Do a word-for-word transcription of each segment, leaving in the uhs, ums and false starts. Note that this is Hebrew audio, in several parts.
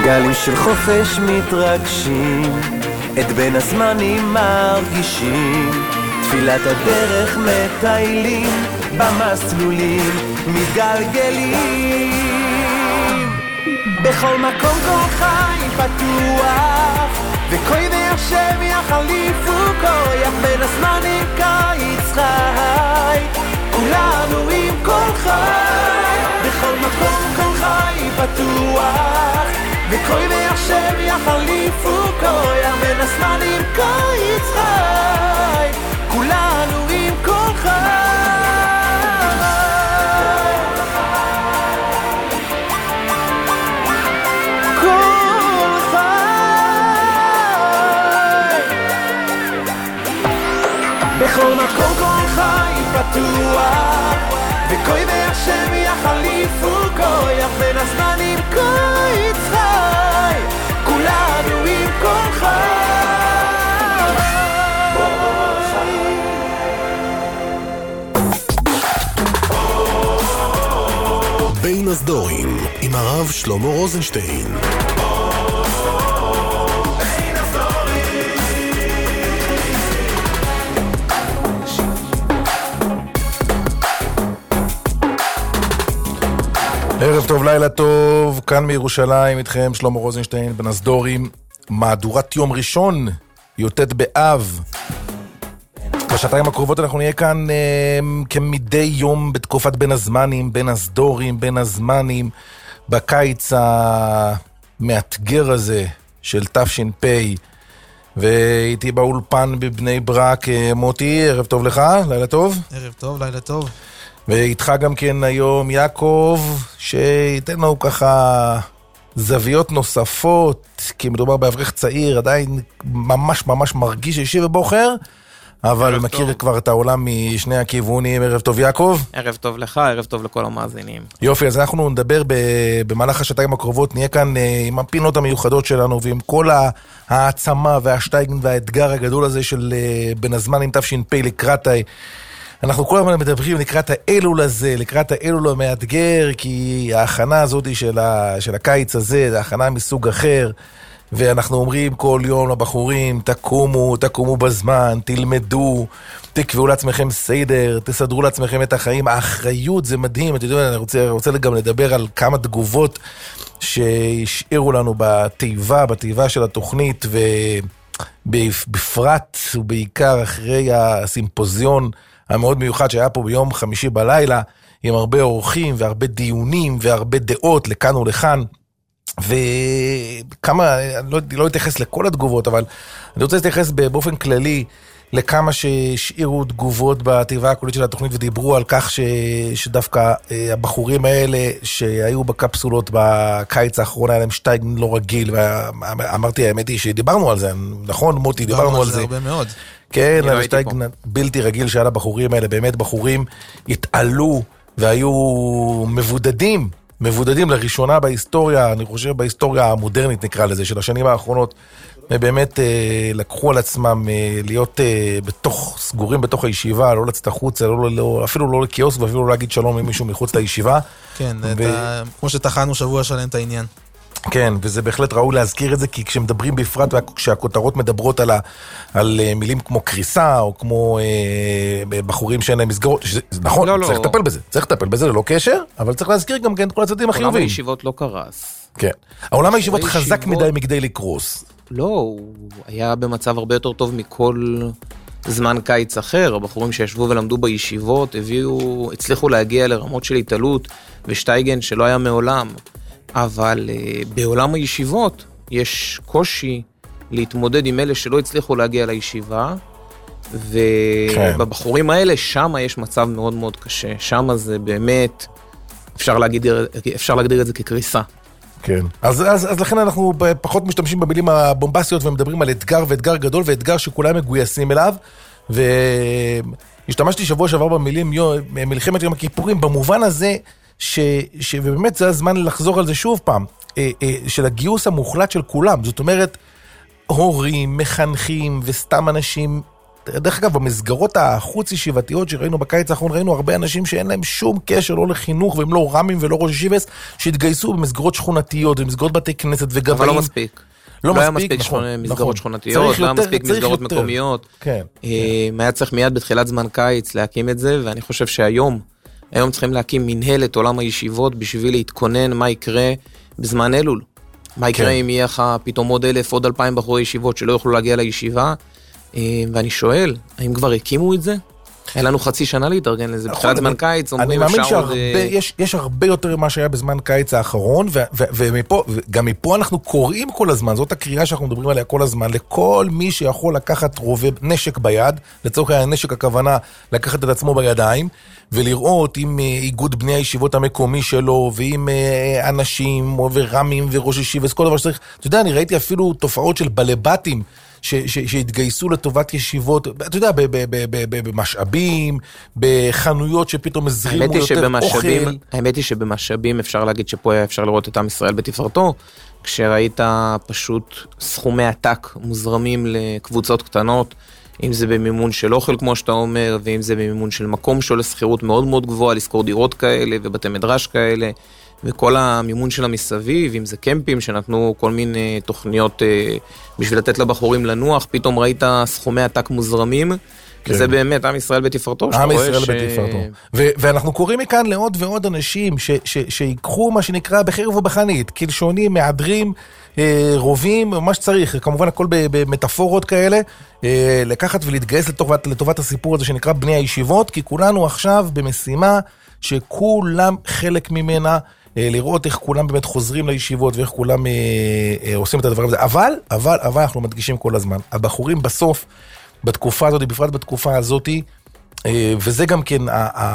גלים של חופש מתרגשים, את בין הזמנים מרגישים, תפילת הדרך מטיילים, במסלולים מתגלגלים. בכל מקום כל חי פתוח, וכוי והשם יחליפו כוח, בין הזמנים קיץ חי, כולנו עם כל חי. בכל מקום כל חי פתוח, וכוי והשם יחליפו כוח, בין הזמנים קיץ חי, כולנו עם כל חי. בכל מקום כל חי פתוח, וכוי והשם יחליפו כוח, בין הזמנים קיץ חי, כולנו עם כל חי. בין הסדורים עם הרב שלמה רוזנשטיין. ערב טוב, לילה טוב, כאן מירושלים, איתכם שלמה רוזנשטיין, בין הסדורים, מהדורת יום ראשון, י"ט באב. בשעתיים הקרובות אנחנו נהיה כאן אה, כמדי יום בתקופת בין הזמנים, בין הסדורים, בין הזמנים, בקיץ המאתגר הזה של תש"פ, והייתי באולפן בבני ברק. מוטי, ערב טוב לך, לילה טוב. ערב טוב, לילה טוב. ואיתך גם כן היום יעקב, שייתן לנו ככה זוויות נוספות, כי מדובר באברך צעיר, עדיין ממש ממש מרגיש אישי ובוחר, אבל מכיר טוב. כבר את העולם משני הכיוונים. ערב טוב יעקב. ערב טוב לך, ערב טוב לכל המאזינים. יופי, אז אנחנו נדבר במהלך השעתיים הקרובות, נהיה כאן עם הפינות המיוחדות שלנו, ועם כל העצמה והשטייגן והאתגר הגדול הזה של בין הזמנים תש"פ לקראת ה... אנחנו כל הזמן מדברים לקראת האלול הזה, לקראת האלול המאתגר, כי ההכנה הזאת של, ה, של הקיץ הזה, זה הכנה מסוג אחר, ואנחנו אומרים כל יום לבחורים, תקומו, תקומו בזמן, תלמדו, תקבעו לעצמכם סדר, תסדרו לעצמכם את החיים. האחריות זה מדהים, אתה יודע, אני רוצה, רוצה גם לדבר על כמה תגובות שהשאירו לנו בתיבה, בתיבה של התוכנית, ובפרט ובעיקר אחרי הסימפוזיון, המאוד מיוחד שהיה פה ביום חמישי בלילה, עם הרבה אורחים והרבה דיונים והרבה דעות לכאן ולכאן, וכמה, אני לא, לא אתייחס לכל התגובות, אבל אני רוצה להתייחס באופן כללי לכמה שהשאירו תגובות בתיבה הקולית של התוכנית, ודיברו על כך ש, שדווקא הבחורים האלה שהיו בקפסולות בקיץ האחרון, היה להם שטייג לא רגיל, ואמרתי, האמת היא שדיברנו על זה, נכון מוטי, דיברנו על זה. הרבה מאוד. כן, השטייג בלתי רגיל שעל הבחורים האלה, באמת בחורים התעלו והיו מבודדים, מבודדים לראשונה בהיסטוריה, אני חושב בהיסטוריה המודרנית נקרא לזה, של השנים האחרונות, ובאמת אה, לקחו על עצמם אה, להיות אה, בתוך, סגורים בתוך הישיבה, לא לצאת החוצה, לא, לא, אפילו לא לקיוסק, ואפילו לא להגיד שלום עם מישהו מחוץ לישיבה. כן, ו... אתה, כמו שתחנו שבוע שלם את העניין. כן, וזה בהחלט ראוי להזכיר את זה, כי כשמדברים בפרט, כשהכותרות מדברות על, ה, על מילים כמו קריסה, או כמו אה, בחורים שאין להם מסגרות, שזה, נכון, לא, צריך לא. לטפל בזה, צריך לטפל בזה ללא קשר, אבל צריך להזכיר גם כן את כל הצדדים החיובים. העולם הישיבות לא קרס. כן, העולם הישיבות חזק ישיבות... מדי מכדי לקרוס. לא, הוא היה במצב הרבה יותר טוב מכל זמן קיץ אחר. הבחורים שישבו ולמדו בישיבות, הביאו, הצליחו להגיע לרמות של התעלות ושטייגן שלא היה מעולם. אבל uh, בעולם הישיבות יש קושי להתמודד עם אלה שלא הצליחו להגיע לישיבה, ובבחורים האלה שם יש מצב מאוד מאוד קשה. שם זה באמת, אפשר להגדיר, אפשר להגדיר את זה כקריסה. כן. אז, אז, אז לכן אנחנו פחות משתמשים במילים הבומבסיות ומדברים על אתגר ואתגר גדול ואתגר שכולם מגויסים אליו, והשתמשתי שבוע שעבר במילים מלחמת יום הכיפורים במובן הזה ש, שבאמת זה הזמן לחזור על זה שוב פעם, של הגיוס המוחלט של כולם. זאת אומרת, הורים, מחנכים וסתם אנשים דרך אגב, במסגרות החוץ ישיבתיות שראינו בקיץ האחרון, ראינו הרבה אנשים שאין להם שום קשר, לא לחינוך, והם לא רמים ולא ראש ישיבס, שהתגייסו במסגרות שכונתיות, במסגרות בתי כנסת וגבאים. אבל לא מספיק. לא לא היה מספיק, מספיק נכון, מסגרות נכון. שכונתיות, לא היה מספיק מסגרות יותר. מקומיות. כן. היה צריך מיד בתחילת זמן קיץ להקים את זה, ואני חושב שהיום, היום צריכים להקים מנהלת עולם הישיבות בשביל להתכונן מה יקרה בזמן אלול. מה יקרה אם יהיה לך פתאום עוד אלף, עוד אלפיים בחורי ישיבות שלא יוכלו להגיע לישיבה, ואני שואל, האם כבר הקימו את זה? אין לנו חצי שנה להתארגן לזה, בתחילת זמן קיץ, אני מאמין שיש הרבה יותר ממה שהיה בזמן קיץ האחרון, וגם מפה אנחנו קוראים כל הזמן, זאת הקריאה שאנחנו מדברים עליה כל הזמן, לכל מי שיכול לקחת רובה נשק ביד, לצורך הנשק הכוונה לקחת את עצמו בידיים, ולראות עם איגוד בני הישיבות המקומי שלו, ועם אנשים ורמים וראש ישיבה, כל דבר שצריך. אתה יודע, אני ראיתי אפילו תופעות של בלבטים, שהתגייסו לטובת ישיבות, אתה יודע, במשאבים, בחנויות שפתאום הזרימו יותר אוכל. האמת היא שבמשאבים אפשר להגיד שפה היה אפשר לראות את עם ישראל בתפארתו, כשראית פשוט סכומי עתק מוזרמים לקבוצות קטנות, אם זה במימון של אוכל כמו שאתה אומר, ואם זה במימון של מקום שעולה שכירות מאוד מאוד גבוהה, לזכור דירות כאלה ובתי מדרש כאלה, וכל המימון של המסביב, אם זה קמפים שנתנו כל מיני תוכניות בשביל לתת לבחורים לנוח, פתאום ראית סכומי עתק מוזרמים, וזה באמת עם ישראל בתפארתו. עם ישראל בתפארתו. ואנחנו קוראים מכאן לעוד ועוד אנשים שיקחו מה שנקרא בחרב ובחנית, כלשונים, מעדרים, רובים, מה שצריך, כמובן הכל במטאפורות כאלה, לקחת ולהתגייס לטובת הסיפור הזה שנקרא בני הישיבות, כי כולנו עכשיו במשימה שכולם חלק ממנה, לראות איך כולם באמת חוזרים לישיבות, ואיך כולם אה, אה, עושים את הדברים הזה. אבל, אבל, אבל אנחנו מדגישים כל הזמן. הבחורים בסוף, בתקופה הזאת, בפרט בתקופה הזאת, אה, וזה גם כן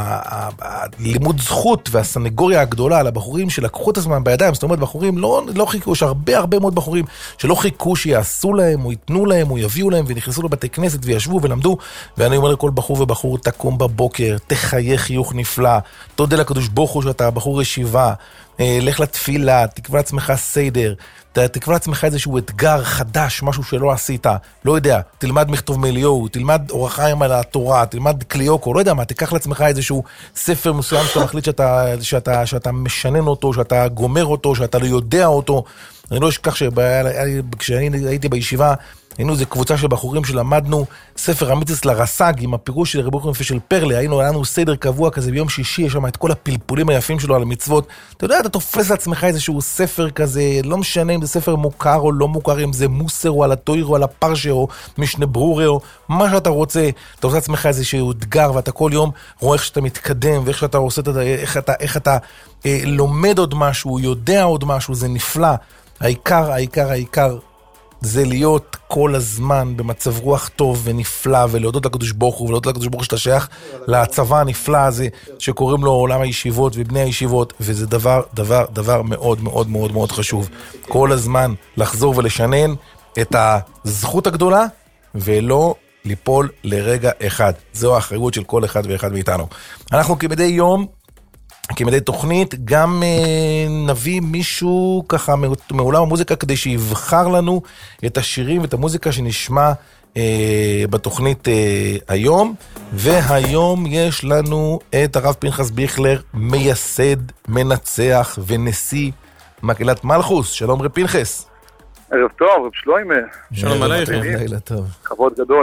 הלימוד זכות והסנגוריה הגדולה על הבחורים שלקחו את הזמן בידיים. זאת אומרת, בחורים לא, לא חיכו, יש הרבה הרבה מאוד בחורים שלא חיכו שיעשו להם, או ייתנו להם, או יביאו להם, ונכנסו לבתי כנסת וישבו ולמדו. ואני אומר לכל בחור ובחור, תקום בבוקר, תחייך חיוך נפלא, תודה לקדוש ברוך הוא שאתה בחור ישיבה, לך לתפילה, תקבע לעצמך סדר, תקבע לעצמך איזשהו אתגר חדש, משהו שלא עשית, לא יודע, תלמד מכתוב מאליהו, תלמד אורח חיים על התורה, תלמד קליוקו, לא יודע מה, תיקח לעצמך איזשהו ספר מסוים שאתה מחליט שאתה, שאתה, שאתה משנן אותו, שאתה גומר אותו, שאתה לא יודע אותו. אני לא אשכח שכשאני הייתי בישיבה, היינו איזו קבוצה של בחורים שלמדנו ספר המיתוס לרס"ג עם הפירוש של רבי יוחנן של פרלה, היינו לנו סדר קבוע כזה ביום שישי, יש שם את כל הפלפולים היפים שלו על המצוות. אתה יודע, אתה תופס לעצמך איזשהו ספר כזה, לא משנה אם זה ספר מוכר או לא מוכר, אם זה מוסר או על התויר או על הפרשה או משנה ברורה או מה שאתה רוצה, אתה עושה לעצמך איזשהו אתגר, ואתה כל יום רואה איך שאתה מתקדם ואיך שאתה עושה, איך אתה, איך אתה אה, לומד עוד משהו, יודע עוד משהו, זה נפלא. העיקר, העיקר, העיקר זה להיות כל הזמן במצב רוח טוב ונפלא, ולהודות לקדוש ברוך הוא, ולהודות לקדוש ברוך הוא שאתה שייך לצבא הנפלא הזה, שקוראים לו עולם הישיבות ובני הישיבות, וזה דבר, דבר, דבר מאוד מאוד מאוד מאוד חשוב. כל הזמן לחזור ולשנן את הזכות הגדולה, ולא ליפול לרגע אחד. זו האחריות של כל אחד ואחד מאיתנו. אנחנו כמדי יום, כמדי תוכנית, גם אה, נביא מישהו ככה מעולם המוזיקה, כדי שיבחר לנו את השירים ואת המוזיקה שנשמע אה, בתוכנית אה, היום. והיום יש לנו את הרב פנחס ביכלר, מייסד, מנצח ונשיא מקהלת מלכוס. שלום רב פנחס. ערב טוב, רב שלוימה. שלום עליכם. לילה טוב. כבוד גדול.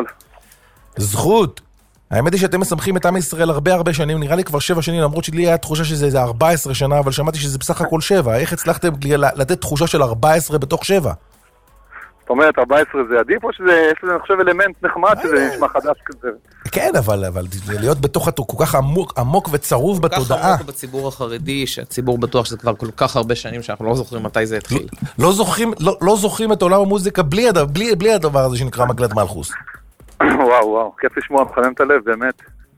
זכות. האמת היא שאתם מסמכים את עם ישראל הרבה הרבה שנים, נראה לי כבר שבע שנים, למרות שלי היה תחושה שזה איזה ארבע עשרה שנה, אבל שמעתי שזה בסך הכל שבע. איך הצלחתם לתת תחושה של ארבע עשרה בתוך שבע? זאת אומרת, ארבע עשרה זה עדיף, או שזה, יש לזה, אני חושב, אלמנט נחמד, שזה נשמע חדש כזה? כן, אבל, אבל להיות בתוך כל כך עמוק, עמוק וצרוב בתודעה. כל כך עמוק בציבור החרדי, שהציבור בטוח שזה כבר כל כך הרבה שנים, שאנחנו לא זוכרים מתי זה התחיל. לא זוכרים, לא, לא זוכרים את עולם המוזיקה בלי, בלי, בלי הדבר הזה שנקרא מקהלת מלכוס. וואו, וואו, כיף לשמוע, מחמם את הלב, באמת.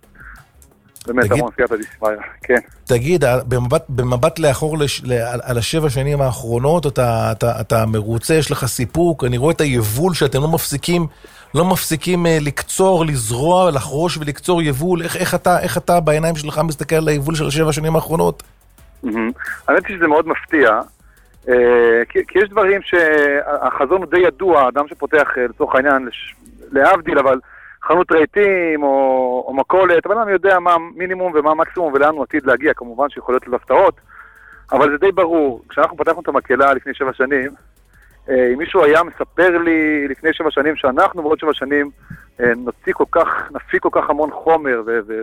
באמת, המון סייעתא דשמיא, כן. תגיד, במבט, במבט לאחור לש, על, על השבע שנים האחרונות, אתה, אתה, אתה מרוצה, יש לך סיפוק, אני רואה את היבול שאתם לא מפסיקים, לא מפסיקים לקצור, לזרוע, לחרוש ולקצור יבול. איך, איך אתה, איך אתה בעיניים שלך מסתכל על היבול של השבע שנים האחרונות? האמת היא שזה מאוד מפתיע, כי, כי יש דברים שהחזון הוא די ידוע, אדם שפותח לצורך העניין להבדיל, אבל חנות רהיטים או, או מכולת, אבל אני יודע מה המינימום ומה המקסימום ולאן הוא עתיד להגיע, כמובן שיכול להיות להפתעות, אבל זה די ברור. כשאנחנו פתחנו את המקהלה לפני שבע שנים, אם מישהו היה מספר לי לפני שבע שנים שאנחנו בעוד שבע שנים נוציא כל כך, נפיק כל כך המון חומר,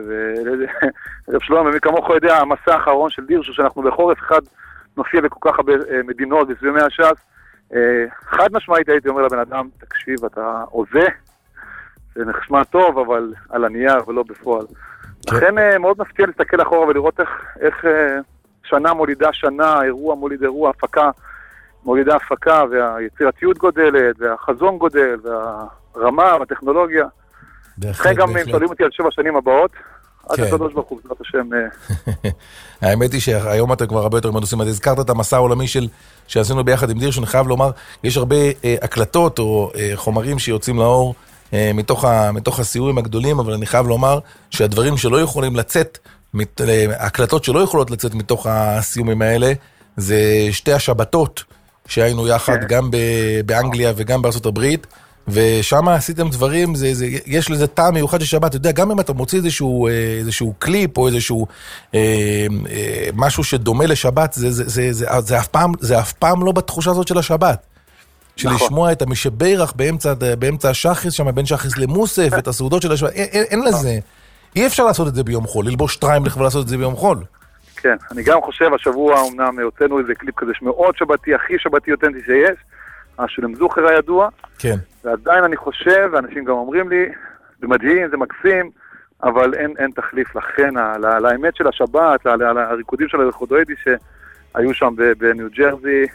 ורב שלום, ומי כמוך יודע, המסע האחרון של דירשו, שאנחנו בחורף אחד נופיע בכל כך הרבה מדינות וסביבי הש"ס, חד משמעית הייתי אומר לבן אדם, תקשיב, אתה עוזה, זה נחשמע טוב, אבל על הנייר ולא בפועל. לכן מאוד מפתיע להסתכל אחורה ולראות איך, איך שנה מולידה שנה, אירוע מוליד אירוע, הפקה, מולידה הפקה, והיצירתיות גודלת, והחזון גודל, והרמה, והטכנולוגיה. לכן גם אם שואלים אותי על שבע שנים הבאות, עד הקדוש ברוך הוא, בעזרת השם. האמת היא שהיום אתה כבר הרבה יותר מנוסים, אז הזכרת את המסע העולמי שעשינו ביחד עם דירשו, אני חייב לומר, יש הרבה הקלטות או חומרים שיוצאים לאור מתוך הסיורים הגדולים, אבל אני חייב לומר שהדברים שלא יכולים לצאת, הקלטות שלא יכולות לצאת מתוך הסיומים האלה, זה שתי השבתות שהיינו יחד גם באנגליה וגם בארצות הברית, ושם עשיתם דברים, זה, זה, יש לזה טעם מיוחד של שבת. אתה יודע, גם אם אתה מוציא איזשהו, איזשהו קליפ או איזשהו אה, אה, משהו שדומה לשבת, זה, זה, זה, זה, זה, אף פעם, זה אף פעם לא בתחושה הזאת של השבת. של נכון. לשמוע את המשברך באמצע, באמצע השחיס שם, בין שחיס למוסף, ואת הסעודות של השבת. אין, אין, אין לזה. אי אפשר לעשות את זה ביום חול, ללבוש טריימלך ולעשות את זה ביום חול. כן, אני גם חושב, השבוע אמנם הוצאנו איזה קליפ כזה שמאוד שבתי, הכי שבתי אותנטי שיש, השולם זוכר הידוע, כן. ועדיין אני חושב, ואנשים גם אומרים לי, זה מדהים, זה מקסים, אבל אין, אין תחליף לכן, לאמת של השבת, לריקודים של הריקודוידי שהיו שם בניו ג'רזי,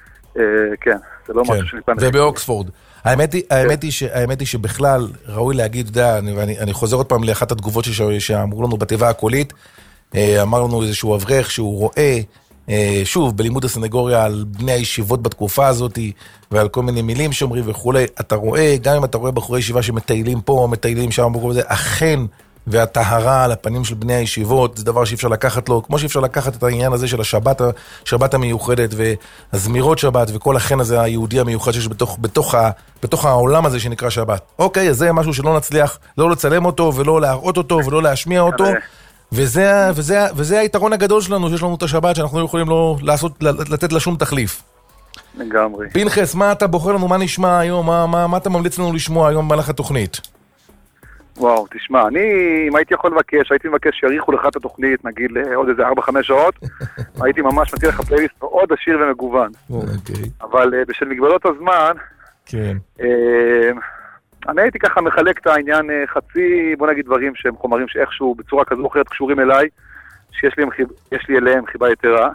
כן, זה לא משהו שניתן... ובאוקספורד. האמת היא, האמת היא, האמת היא שבכלל ראוי להגיד, יודע, אני, אני חוזר עוד פעם לאחת התגובות שאמרו לנו בתיבה הקולית, אמר לנו איזשהו אברך שהוא רואה, שוב, בלימוד הסנגוריה על בני הישיבות בתקופה הזאת, ועל כל מיני מילים שאומרים וכולי, אתה רואה, גם אם אתה רואה בחורי ישיבה שמטיילים פה, מטיילים שם, אכן, והטהרה על הפנים של בני הישיבות, זה דבר שאי אפשר לקחת לו, כמו שאי אפשר לקחת את העניין הזה של השבת, השבת המיוחדת, והזמירות שבת, וכל החן הזה היהודי המיוחד שיש בתוך, בתוך, בתוך העולם הזה שנקרא שבת. אוקיי, אז זה משהו שלא נצליח, לא לצלם אותו, ולא להראות אותו, ולא להשמיע אותו, וזה, וזה, וזה היתרון הגדול שלנו, שיש לנו את השבת, שאנחנו לא יכולים לא לעשות, לתת לה שום תחליף. לגמרי. פנחס, מה אתה בוחר לנו, מה נשמע היום, מה, מה, מה אתה ממליץ לנו לשמוע היום במהלך התוכנית? וואו, תשמע, אני, אם הייתי יכול לבקש, הייתי מבקש שיריחו לך את התוכנית, נגיד לעוד איזה ארבע חמש שעות, הייתי ממש מציע לך פלייליסט מאוד עשיר ומגוון. אוקיי. אבל בשל מגבלות הזמן, כן. אני הייתי ככה מחלק את העניין חצי, בוא נגיד דברים שהם חומרים שאיכשהו בצורה כזו או אחרת קשורים אליי, שיש לי, יש לי אליהם חיבה יתרה,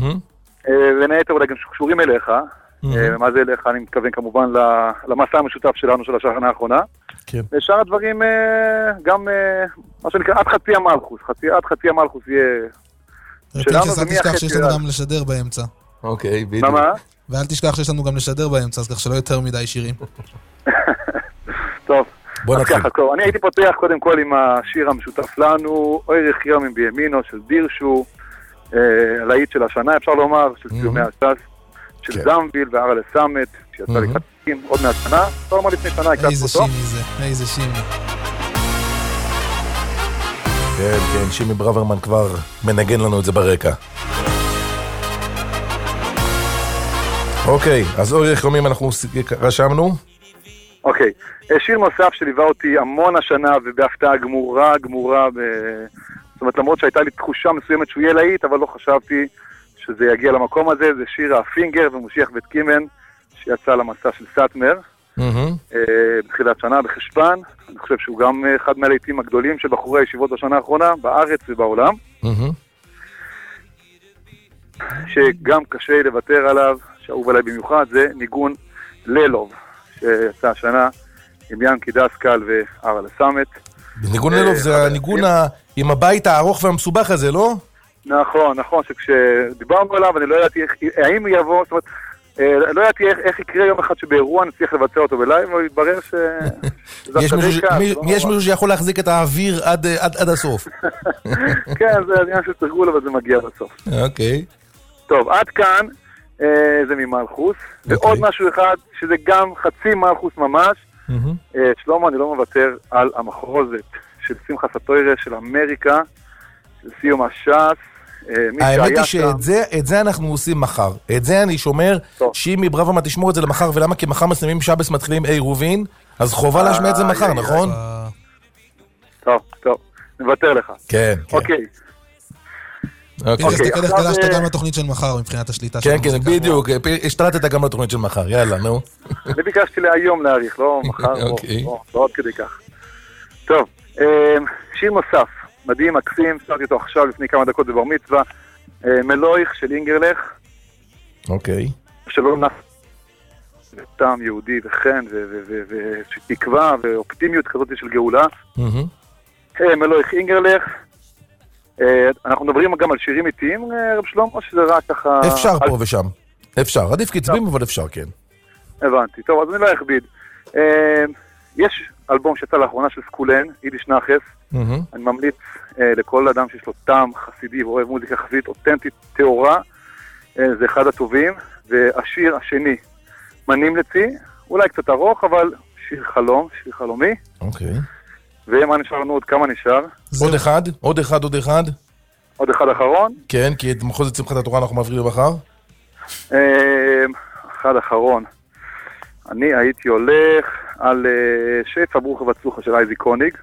ונהיתר אולי גם קשורים אליך, ומה זה אליך? אני מתכוון כמובן למסע המשותף שלנו של השנה האחרונה, ושאר הדברים גם, מה שנקרא, עד חצי המלכוס, עד חצי המלכוס יהיה שלנו, אל תשכח שיש לנו גם לשדר באמצע. אוקיי, בדיוק. מה? ואל תשכח שיש לנו גם לשדר באמצע, אז כך שלא יותר מדי שירים. טוב, בוא נתחיל. אני הייתי פותח קודם כל עם השיר המשותף לנו, אוי רחיים בימינו של דירשו, הלהיט של השנה, אפשר לומר, של סיומי הש"ס, של זמביל והרלה סמט, שיצא לקראת עוד מעט שנה, אפשר לומר לפני שנה, הקלטנו אותו. איזה שימי זה, איזה שימי. כן, כן, שימי ברוורמן כבר מנגן לנו את זה ברקע. אוקיי, אז אוי רחמים אנחנו רשמנו. אוקיי, שיר נוסף שליווה אותי המון השנה ובהפתעה גמורה, גמורה, ב... זאת אומרת למרות שהייתה לי תחושה מסוימת שהוא יהיה להיט, אבל לא חשבתי שזה יגיע למקום הזה, זה שיר הפינגר ומשיח בית קימן, שיצא למסע של סאטמר, mm-hmm. בתחילת שנה בחשבן, אני חושב שהוא גם אחד מהלהיטים הגדולים של בחורי הישיבות בשנה האחרונה, בארץ ובעולם, mm-hmm. שגם קשה לוותר עליו, שאהוב עליי במיוחד, זה ניגון ללוב, שיצא השנה עם ינקי דסקל והרלה סמט. ניגון ללוב זה הניגון עם הבית הארוך והמסובך הזה, לא? נכון, נכון, שכשדיברנו עליו אני לא ידעתי האם יבוא, זאת אומרת, לא ידעתי איך יקרה יום אחד שבאירוע נצליח לבצע אותו בלייב, אבל התברר ש... יש מישהו שיכול להחזיק את האוויר עד הסוף. כן, זה עניין של תרגול, אבל זה מגיע בסוף. אוקיי. טוב, עד כאן זה ממלכוס, ועוד משהו אחד, שזה גם חצי מלכוס ממש, שלמה, אני לא מוותר על המחרוזת של שמחה סטוירה, של אמריקה, של סיום הש"ס. האמת היא שאת זה אנחנו עושים מחר. את זה אני שומר, שאם ברוורמן תשמור את זה למחר, ולמה? כי מחר מסיימים שבס מתחילים אי רובין, אז חובה להשמיע את זה מחר, נכון? טוב, טוב, נוותר לך. כן, כן. אוקיי. פירס, תקלך גלשת גם לתוכנית של מחר, מבחינת השליטה של המוזיקה. כן, כן, בדיוק, השתלטת גם לתוכנית של מחר, יאללה, נו. אני ביקשתי להיום להאריך, לא מחר, לא עוד כדי כך. טוב, שיר נוסף, מדהים, מקסים, שרתי אותו עכשיו לפני כמה דקות בבר מצווה, מלויך של אינגרלך. אוקיי. שלא נף, טעם יהודי וחן, ותקווה ואופטימיות כזאת של גאולה. מלויך אינגרלך. אנחנו מדברים גם על שירים איטיים, רב שלום, או שזה רק ככה... אפשר פה ושם. אפשר, עדיף קצבים, אבל אפשר, כן. הבנתי, טוב, אז אני לא אכביד. יש אלבום שיצא לאחרונה של סקולן, יידיש נחס. אני ממליץ לכל אדם שיש לו טעם חסידי ואוהב מוזיקה חסידית אותנטית, תאורה. זה אחד הטובים. והשיר השני, מנים לצי, אולי קצת ארוך, אבל שיר חלום, שיר חלומי. אוקיי. ומה נשאר לנו? עוד כמה נשאר? עוד אחד, עוד אחד, עוד אחד. עוד אחד אחרון? כן, כי את מחוזת שמחת התורה אנחנו מעבירים למחר. אחד אחרון. אני הייתי הולך על שפע ברוכה וצלוחה של אייזי קוניג,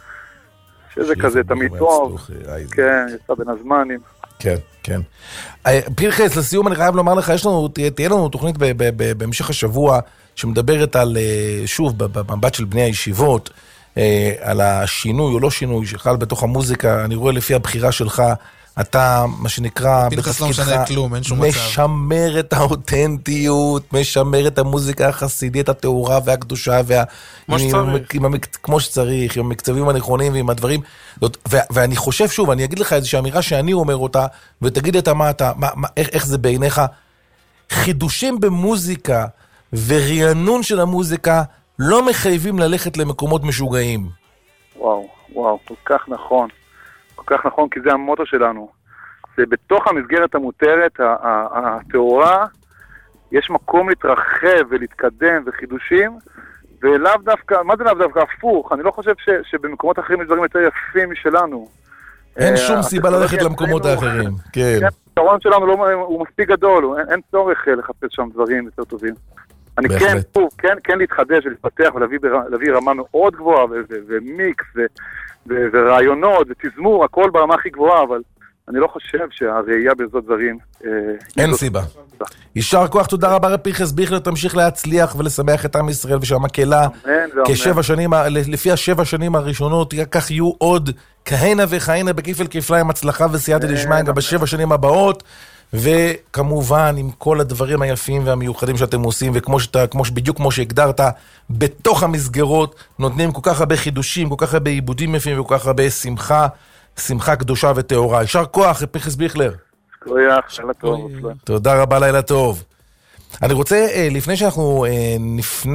שזה כזה תמיד טוב. כן, יצא בין הזמנים. כן, כן. פרחס, לסיום אני חייב לומר לך, יש לנו, תהיה לנו תוכנית בהמשך השבוע, שמדברת על, שוב, במבט של בני הישיבות, על השינוי או לא שינוי שחל בתוך המוזיקה. אני רואה לפי הבחירה שלך, אתה, מה שנקרא, בתפקידך, משמר את האותנטיות, משמר את המוזיקה החסידית, התאורה והקדושה, כמו שצריך, עם המקצבים הנכונים ועם הדברים. ואני חושב שוב, אני אגיד לך איזושהי אמירה שאני אומר אותה, ותגיד את מה אתה, איך זה בעיניך, חידושים במוזיקה ורענון של המוזיקה לא מחייבים ללכת למקומות משוגעים. וואו, וואו, כל כך נכון. כל כך נכון, כי זה המוטו שלנו. זה בתוך המסגרת המותרת, התאורה, יש מקום להתרחב ולהתקדם וחידושים, ולאו דווקא, מה זה לאו דווקא? הפוך. אני לא חושב ש, שבמקומות אחרים יש דברים יותר יפים משלנו. אין שום סיבה ללכת למקומות האחרים. כן. הפתרון שלנו לא, הוא מספיק גדול, אין, אין צורך לחפש שם דברים יותר טובים. אני כן, כן, כן להתחדש ולהתפתח ולהביא רמה מאוד גבוהה, ומיקס, ורעיונות, ותזמור, הכל ברמה הכי גבוהה, אבל אני לא חושב שהראייה בזאת דברים... אין סיבה. יישר כוח, תודה רבה פרחס ביכלר, תמשיך להצליח ולשמח את עם ישראל, ושהמקהלה, כשבע שנים, לפי השבע שנים הראשונות, כך יהיו עוד כהנה וכהנה בכפל כפליים הצלחה וסייעתא דשמיא גם בשבע שנים הבאות, וכמובן עם כל הדברים היפים והמיוחדים שאתם עושים, וכמו שאתה, כמו, בדיוק כמו שהגדרת, בתוך המסגרות נותנים כל כך הרבה חידושים, כל כך הרבה עיבודים יפים וכל כך הרבה שמחה, שמחה קדושה ותאורה. יישר כוח, פרחס ביכלר. כוח, לילה טוב. תודה רבה, לילה טוב. אני רוצה, לפני שאנחנו נפנה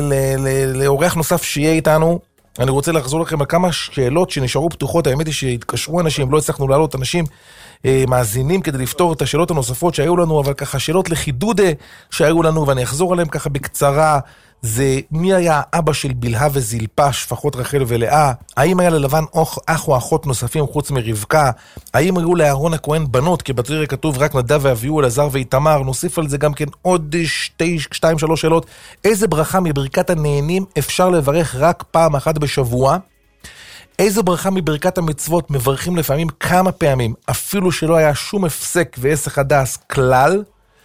לאורח נוסף שיהיה איתנו, אני רוצה לחזור לכם על כמה שאלות שנשארו פתוחות. האמת היא שהתקשרו אנשים, לא הצלחנו לעלות אנשים מאזינים כדי לפתור את השאלות הנוספות שהיו לנו, אבל ככה שאלות לחידוד שהיו לנו, ואני אחזור עליהם ככה בקצרה. זה מי היה אבא של בלהה וזלפה, שפחות רחל ולאה? האם היה ללבן אח או אחות נוספים חוץ מרבקה? האם היו לאהרון הכהן בנות? כי בתריה כתוב רק נדב ואביהו, אלעזר ואיתמר. נוסיף על זה גם כן עוד שתי, שתיים, שלוש שאלות. איזה ברכה מברכת הנהנים אפשר לברך רק פעם אחת בשבוע? איזו ברכה מברכת המצוות מברכים לפעמים כמה פעמים, אפילו שלא היה שום הפסק והיסח הדס כלל?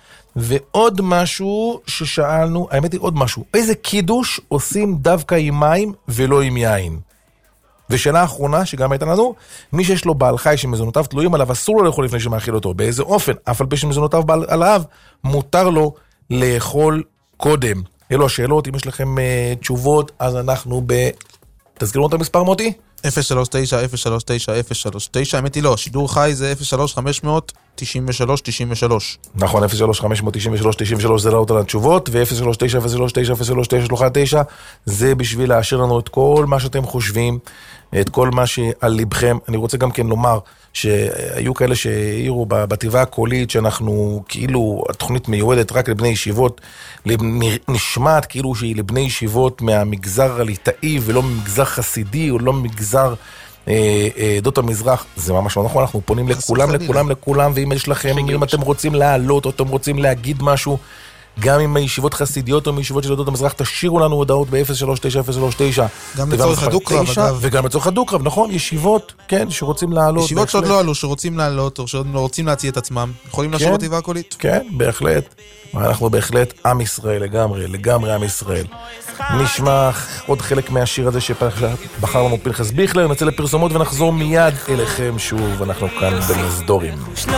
ועוד משהו ששאלנו, האמת היא עוד משהו, איזה קידוש עושים דווקא עם מים ולא עם יין? ושאלה האחרונה שגם הייתה לנו, מי שיש לו בעל חי שמזונותיו תלויים עליו, אסור לו לאכול לפני שמאכיל אותו. באיזה אופן? אף על פי שמזונותיו עליו, מותר לו לאכול קודם. אלו השאלות, אם יש לכם uh, תשובות, אז אנחנו ב... תזכירו את המספר מוטי? אפס שלוש תשע אפס שלוש תשע אפס שלוש תשע, האמת היא לא, שידור חי זה אפס שלוש חמש מאות תשעים ושלוש תשעים ושלוש. נכון, אפס שלוש חמש תשעים ושלוש תשעים ושלוש זה לעלות על התשובות, ו-אפס שלוש תשע אפס שלוש תשע אפס שלוש תשע שלוש תשע זה בשביל לאשר לנו את כל מה שאתם חושבים, את כל מה שעל ליבכם. אני רוצה גם כן לומר שהיו כאלה שהעירו בטבעה הקולית שאנחנו כאילו, התוכנית מיועדת רק לבני ישיבות, נשמעת כאילו שהיא לבני ישיבות מהמגזר הליטאי ולא ממגזר חסידי או לא ממגזר עדות המזרח. זה ממש לא נכון, אנחנו פונים לכולם, לכולם, לכולם, ואם יש לכם, אם אתם רוצים לעלות או אתם רוצים להגיד משהו, גם עם הישיבות חסידיות או מישיבות של עדות המזרח, תשאירו לנו הודעות ב-אפס שלוש תשע אפס שלוש תשע. גם לצורך הדו-קרב, אגב. וגם לצורך הדו-קרב, נכון, ישיבות, כן, שרוצים לעלות. ישיבות שעוד לא עלו, שרוצים לעלות, או שעוד רוצים להציע את עצמם, יכולים לשאול בטבעה הקולית? כן, בהחלט. אנחנו בהחלט עם ישראל לגמרי, לגמרי עם ישראל. נשמע עוד חלק מהשיר הזה שבחר לנו פנחס ביכלר, נצא לפרסומות ונחזור מיד אליכם שוב, אנחנו כאן במסדורים.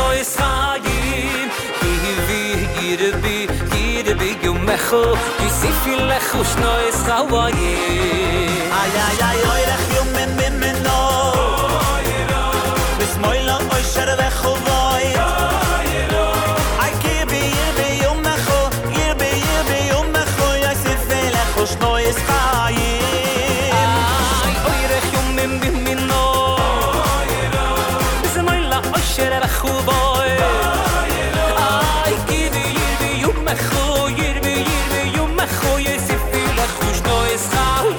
Ay ay ay oy rekh yom men men men no Bismoyla oy sharve khovoy Ay ki bi bi yom kho ye bi bi yom kho ya sefel khosh no es khayim Ay oy rekh yom men men no Bismoyla oy sharve khovoy Ay ki bi bi yom kho ye bi bi yom kho ya sefel khosh no es khayim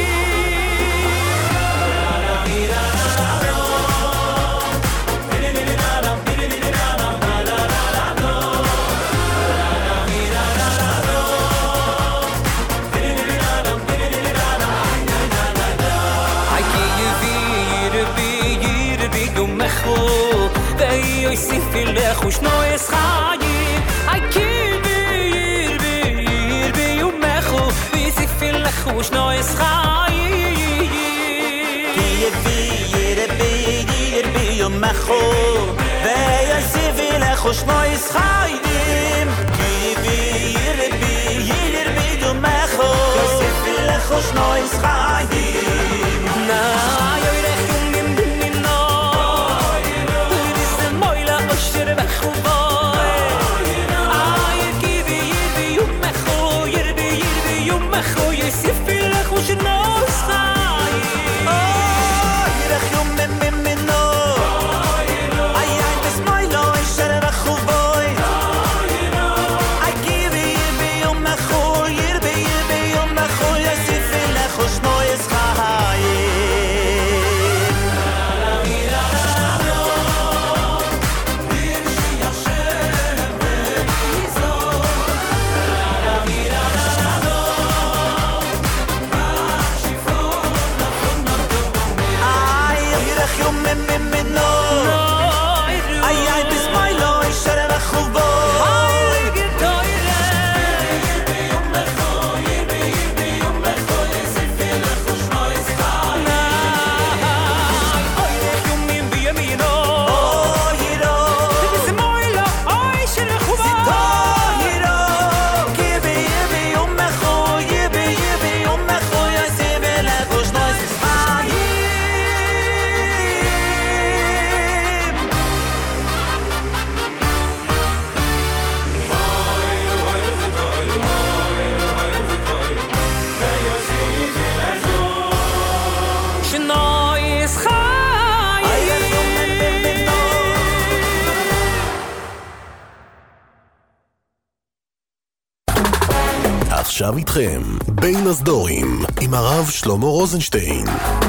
يوسف الله وشنو يسخاي اكيد بير بير يوم اخو يوسف الله وشنو يسخاي بير بير بير يوم اخو يوسف الله وشنو يسخاي بير بير يوم اخو يوسف الله وشنو يسخاي نا עכשיו איתכם, בין הסדורים, עם הרב שלמה רוזנשטיין.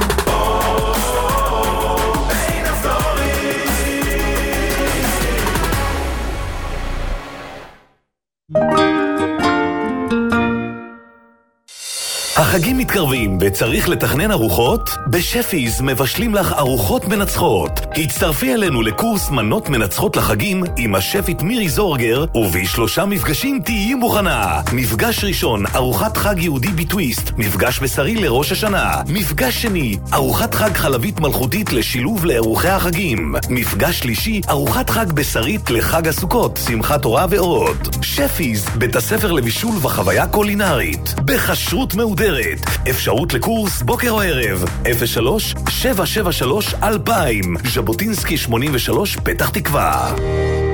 החגים מתקרבים וצריך לתכנן ארוחות? בשפיז מבשלים לך ארוחות מנצחות. הצטרפי אלינו לקורס מנות מנצחות לחגים עם השפית מירי זורגר, ובשלושה מפגשים תהיי מוכנה. מפגש ראשון, ארוחת חג יהודי בטוויסט, מפגש בשרי לראש השנה. מפגש שני, ארוחת חג חלבית מלכותית לשילוב לאירוחי החגים. מפגש שלישי, ארוחת חג בשרית לחג הסוכות, שמחת תורה ועוד. שפיז, בית הספר לבישול וחוויה קולינרית. בחשרות מהודרת. אפשרות לקורס בוקר או ערב. אפס שלוש שבע שבע שלוש אלפיים, ז'בוטינסקי שמונים ושלוש, פתח תקווה.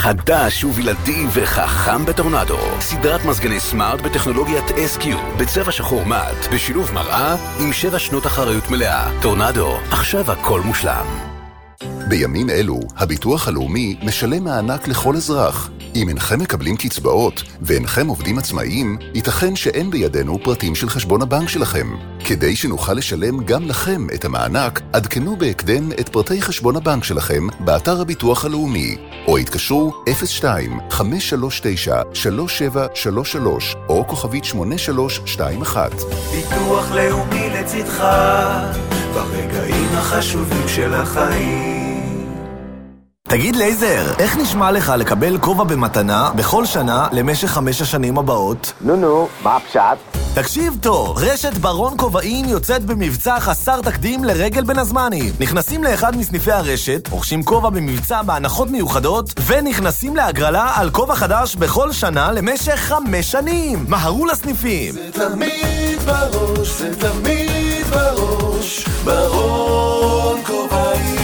חדש ובלעדי וחכם בטורנדו. סדרת מזגני סמארט בטכנולוגיית אס קיו, בצבע שחור מאט, בשילוב מראה עם שבע שנות אחריות מלאה. טורנדו, עכשיו הכל מושלם. בימים אלו, הביטוח הלאומי משלם מענק לכל אזרח. אם אינכם מקבלים קצבאות ואינכם עובדים עצמאיים, ייתכן שאין בידינו פרטים של חשבון הבנק שלכם. כדי שנוכל לשלם גם לכם את המענק, עדכנו בהקדם את פרטי חשבון הבנק שלכם באתר הביטוח הלאומי, או התקשרו אפס שתיים חמש שלוש תשע שלוש שבע שלוש שלוש או כוכבית שמונה שלוש שתיים אחת. ביטוח לאומי לצדך ברגעים החשובים של החיים. תגיד לייזר, איך נשמע לך לקבל כובע במתנה בכל שנה למשך חמש השנים הבאות? נו נו, מה הפשט? תקשיב טוב, רשת ברון כובעים יוצאת במבצע חסר תקדים לרגל בין הזמנים. נכנסים לאחד מסניפי הרשת, רוכשים כובע במבצע בהנחות מיוחדות, ונכנסים להגרלה על כובע חדש בכל שנה למשך חמש שנים. מהרו לסניפים. זה תמיד בראש, זה תמיד בראש, ברון כובעים.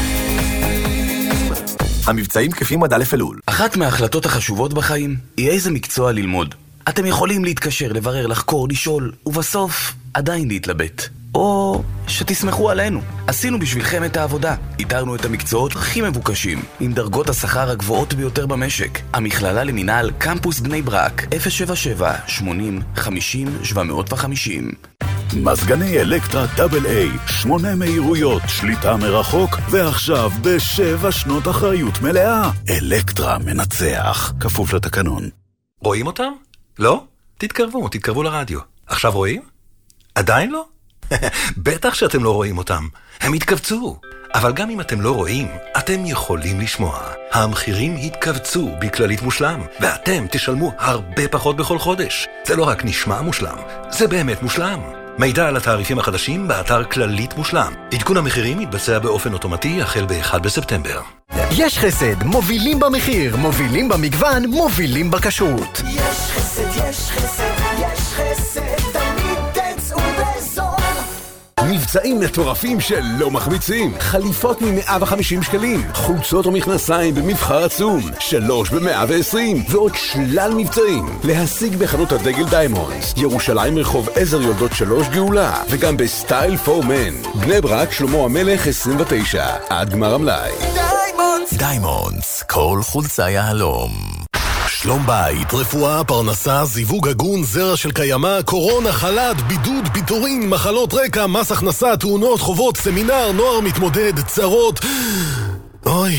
המבצעים תקפים עד א' אלול. אחת מההחלטות החשובות בחיים היא איזה מקצוע ללמוד. אתם יכולים להתקשר, לברר, לחקור, לשאול, ובסוף עדיין להתלבט. או שתסמכו עלינו. עשינו בשבילכם את העבודה. איתרנו את המקצועות הכי מבוקשים, עם דרגות השכר הגבוהות ביותר במשק. המכללה למינהל קמפוס בני ברק, אפס שבע שבע שמונים חמישים שבע מאות וחמישים. מזגני אלקטרה דאבל איי, שמונה מהירויות, שליטה מרחוק, ועכשיו בשבע שנות אחריות מלאה. אלקטרה מנצח, כפוף לתקנון. רואים אותם? לא? תתקרבו, תתקרבו לרדיו. עכשיו רואים? עדיין לא? בטח שאתם לא רואים אותם. הם התכווצו. אבל גם אם אתם לא רואים, אתם יכולים לשמוע. המחירים התכווצו בכללית מושלם, ואתם תשלמו הרבה פחות בכל חודש. זה לא רק נשמע מושלם, זה באמת מושלם. מידע על התעריפים החדשים באתר כללית מושלם. עדכון המחירים מתבצע באופן אוטומטי החל ב-אחד בספטמבר. יש חסד, מובילים במחיר, מובילים במגוון, מובילים בכשרות. יש חסד, יש חסד, יש חסד, תמיד תצאו בזול. מבצעים מטורפים שלא מחמיצים. חליפות מ-מאה וחמישים שקלים, חולצות ומכנסיים במבחר עצום, שלוש ב-מאה ועשרים, ועוד שלל מבצעים. להשיג בחנות הדגל דיימונדס, ירושלים רחוב עזר יולדות שלוש גאולה, וגם בסטייל פור מן. בני ברק שלמה המלך עשרים ותשע, עד גמר המלאי. דיימונדס! דיימונדס, כל חולצה יהלום. שלום בית, רפואה, פרנסה, זיווג הגון, זרע של קיימה, קורונה, חל"ת, בידוד, פיטורין, מחלות רקע, מס הכנסה, תאונות, חובות, סמינר, נוער מתמודד, צרות. אוי.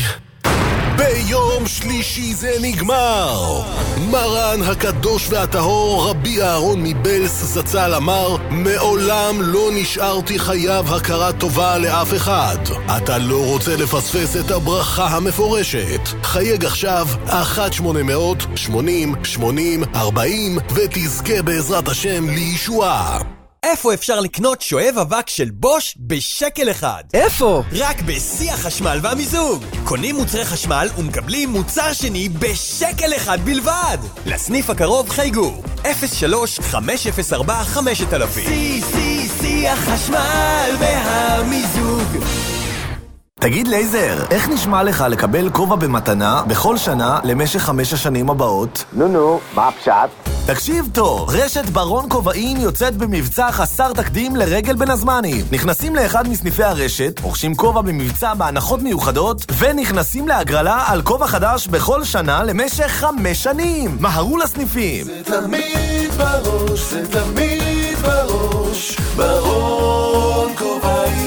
ביום שלישי זה נגמר. מרן הקדוש והטהור רבי אהרון מבלס זצ"ל אמר, מעולם לא נשארתי חייב הכרת טובה לאף אחד. אתה לא רוצה לפספס את הברכה המפורשת. חייג עכשיו אחת שמונה מאות שמונים שמונים ארבעים ותזכה בעזרת השם לישועה. איפה אפשר לקנות שואב אבק של בוש בשקל אחד? איפה? רק בשיא החשמל והמיזוג. קונים מוצרי חשמל ומקבלים מוצר שני בשקל אחד בלבד. לסניף הקרוב חייגו אפס שלוש חמש אפס ארבע חמש אלף. שיא שיא שיא החשמל והמיזוג. תגיד לייזר, איך נשמע לך לקבל כובע במתנה בכל שנה למשך חמש השנים הבאות? נו נו, מה הפשט? תקשיב טוב, רשת ברון כובעים יוצאת במבצע חסר תקדים לרגל בין הזמנים. נכנסים לאחד מסניפי הרשת, רוכשים כובע במבצע בהנחות מיוחדות, ונכנסים להגרלה על כובע חדש בכל שנה למשך חמש שנים. מהרו לסניפים. זה תמיד בראש, זה תמיד בראש, ברון כובעים.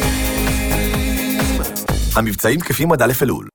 המבצעים תקפים עד א' אלול.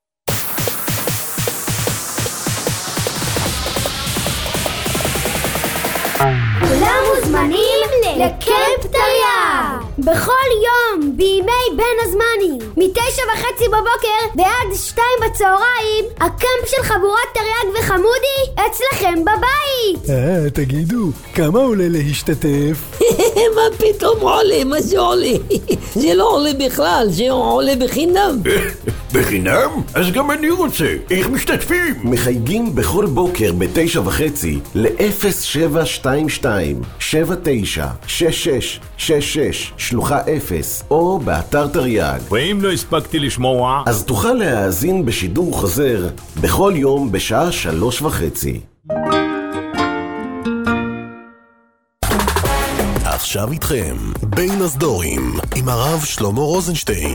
כולם מוזמנים לקמפ טריה בכל יום בימי בין הזמנים מתשע וחצי בבוקר ועד שתיים בצהריים. הקמפ של חבורת תרי"ג וחמודי אצלכם בבית. אה, תגידו, כמה עולה להשתתף? מה פתאום עולה? מה זה עולה? זה לא עולה בכלל, זה עולה בחינם. בחינם? אז גם אני רוצה. איך משתתפים? מחייגים בכל בוקר בתשע וחצי ל-אפס שבע שתיים שתיים שבע תשע שש שש שש שש שלוחה אפס או באתר תרי"ג. ואם לא הספקתי לשמוע? אז תוכל להאזין בשידור חוזר בכל יום בשעה שלוש וחצי. עכשיו איתכם בין הסדורים עם הרב שלמה רוזנשטיין.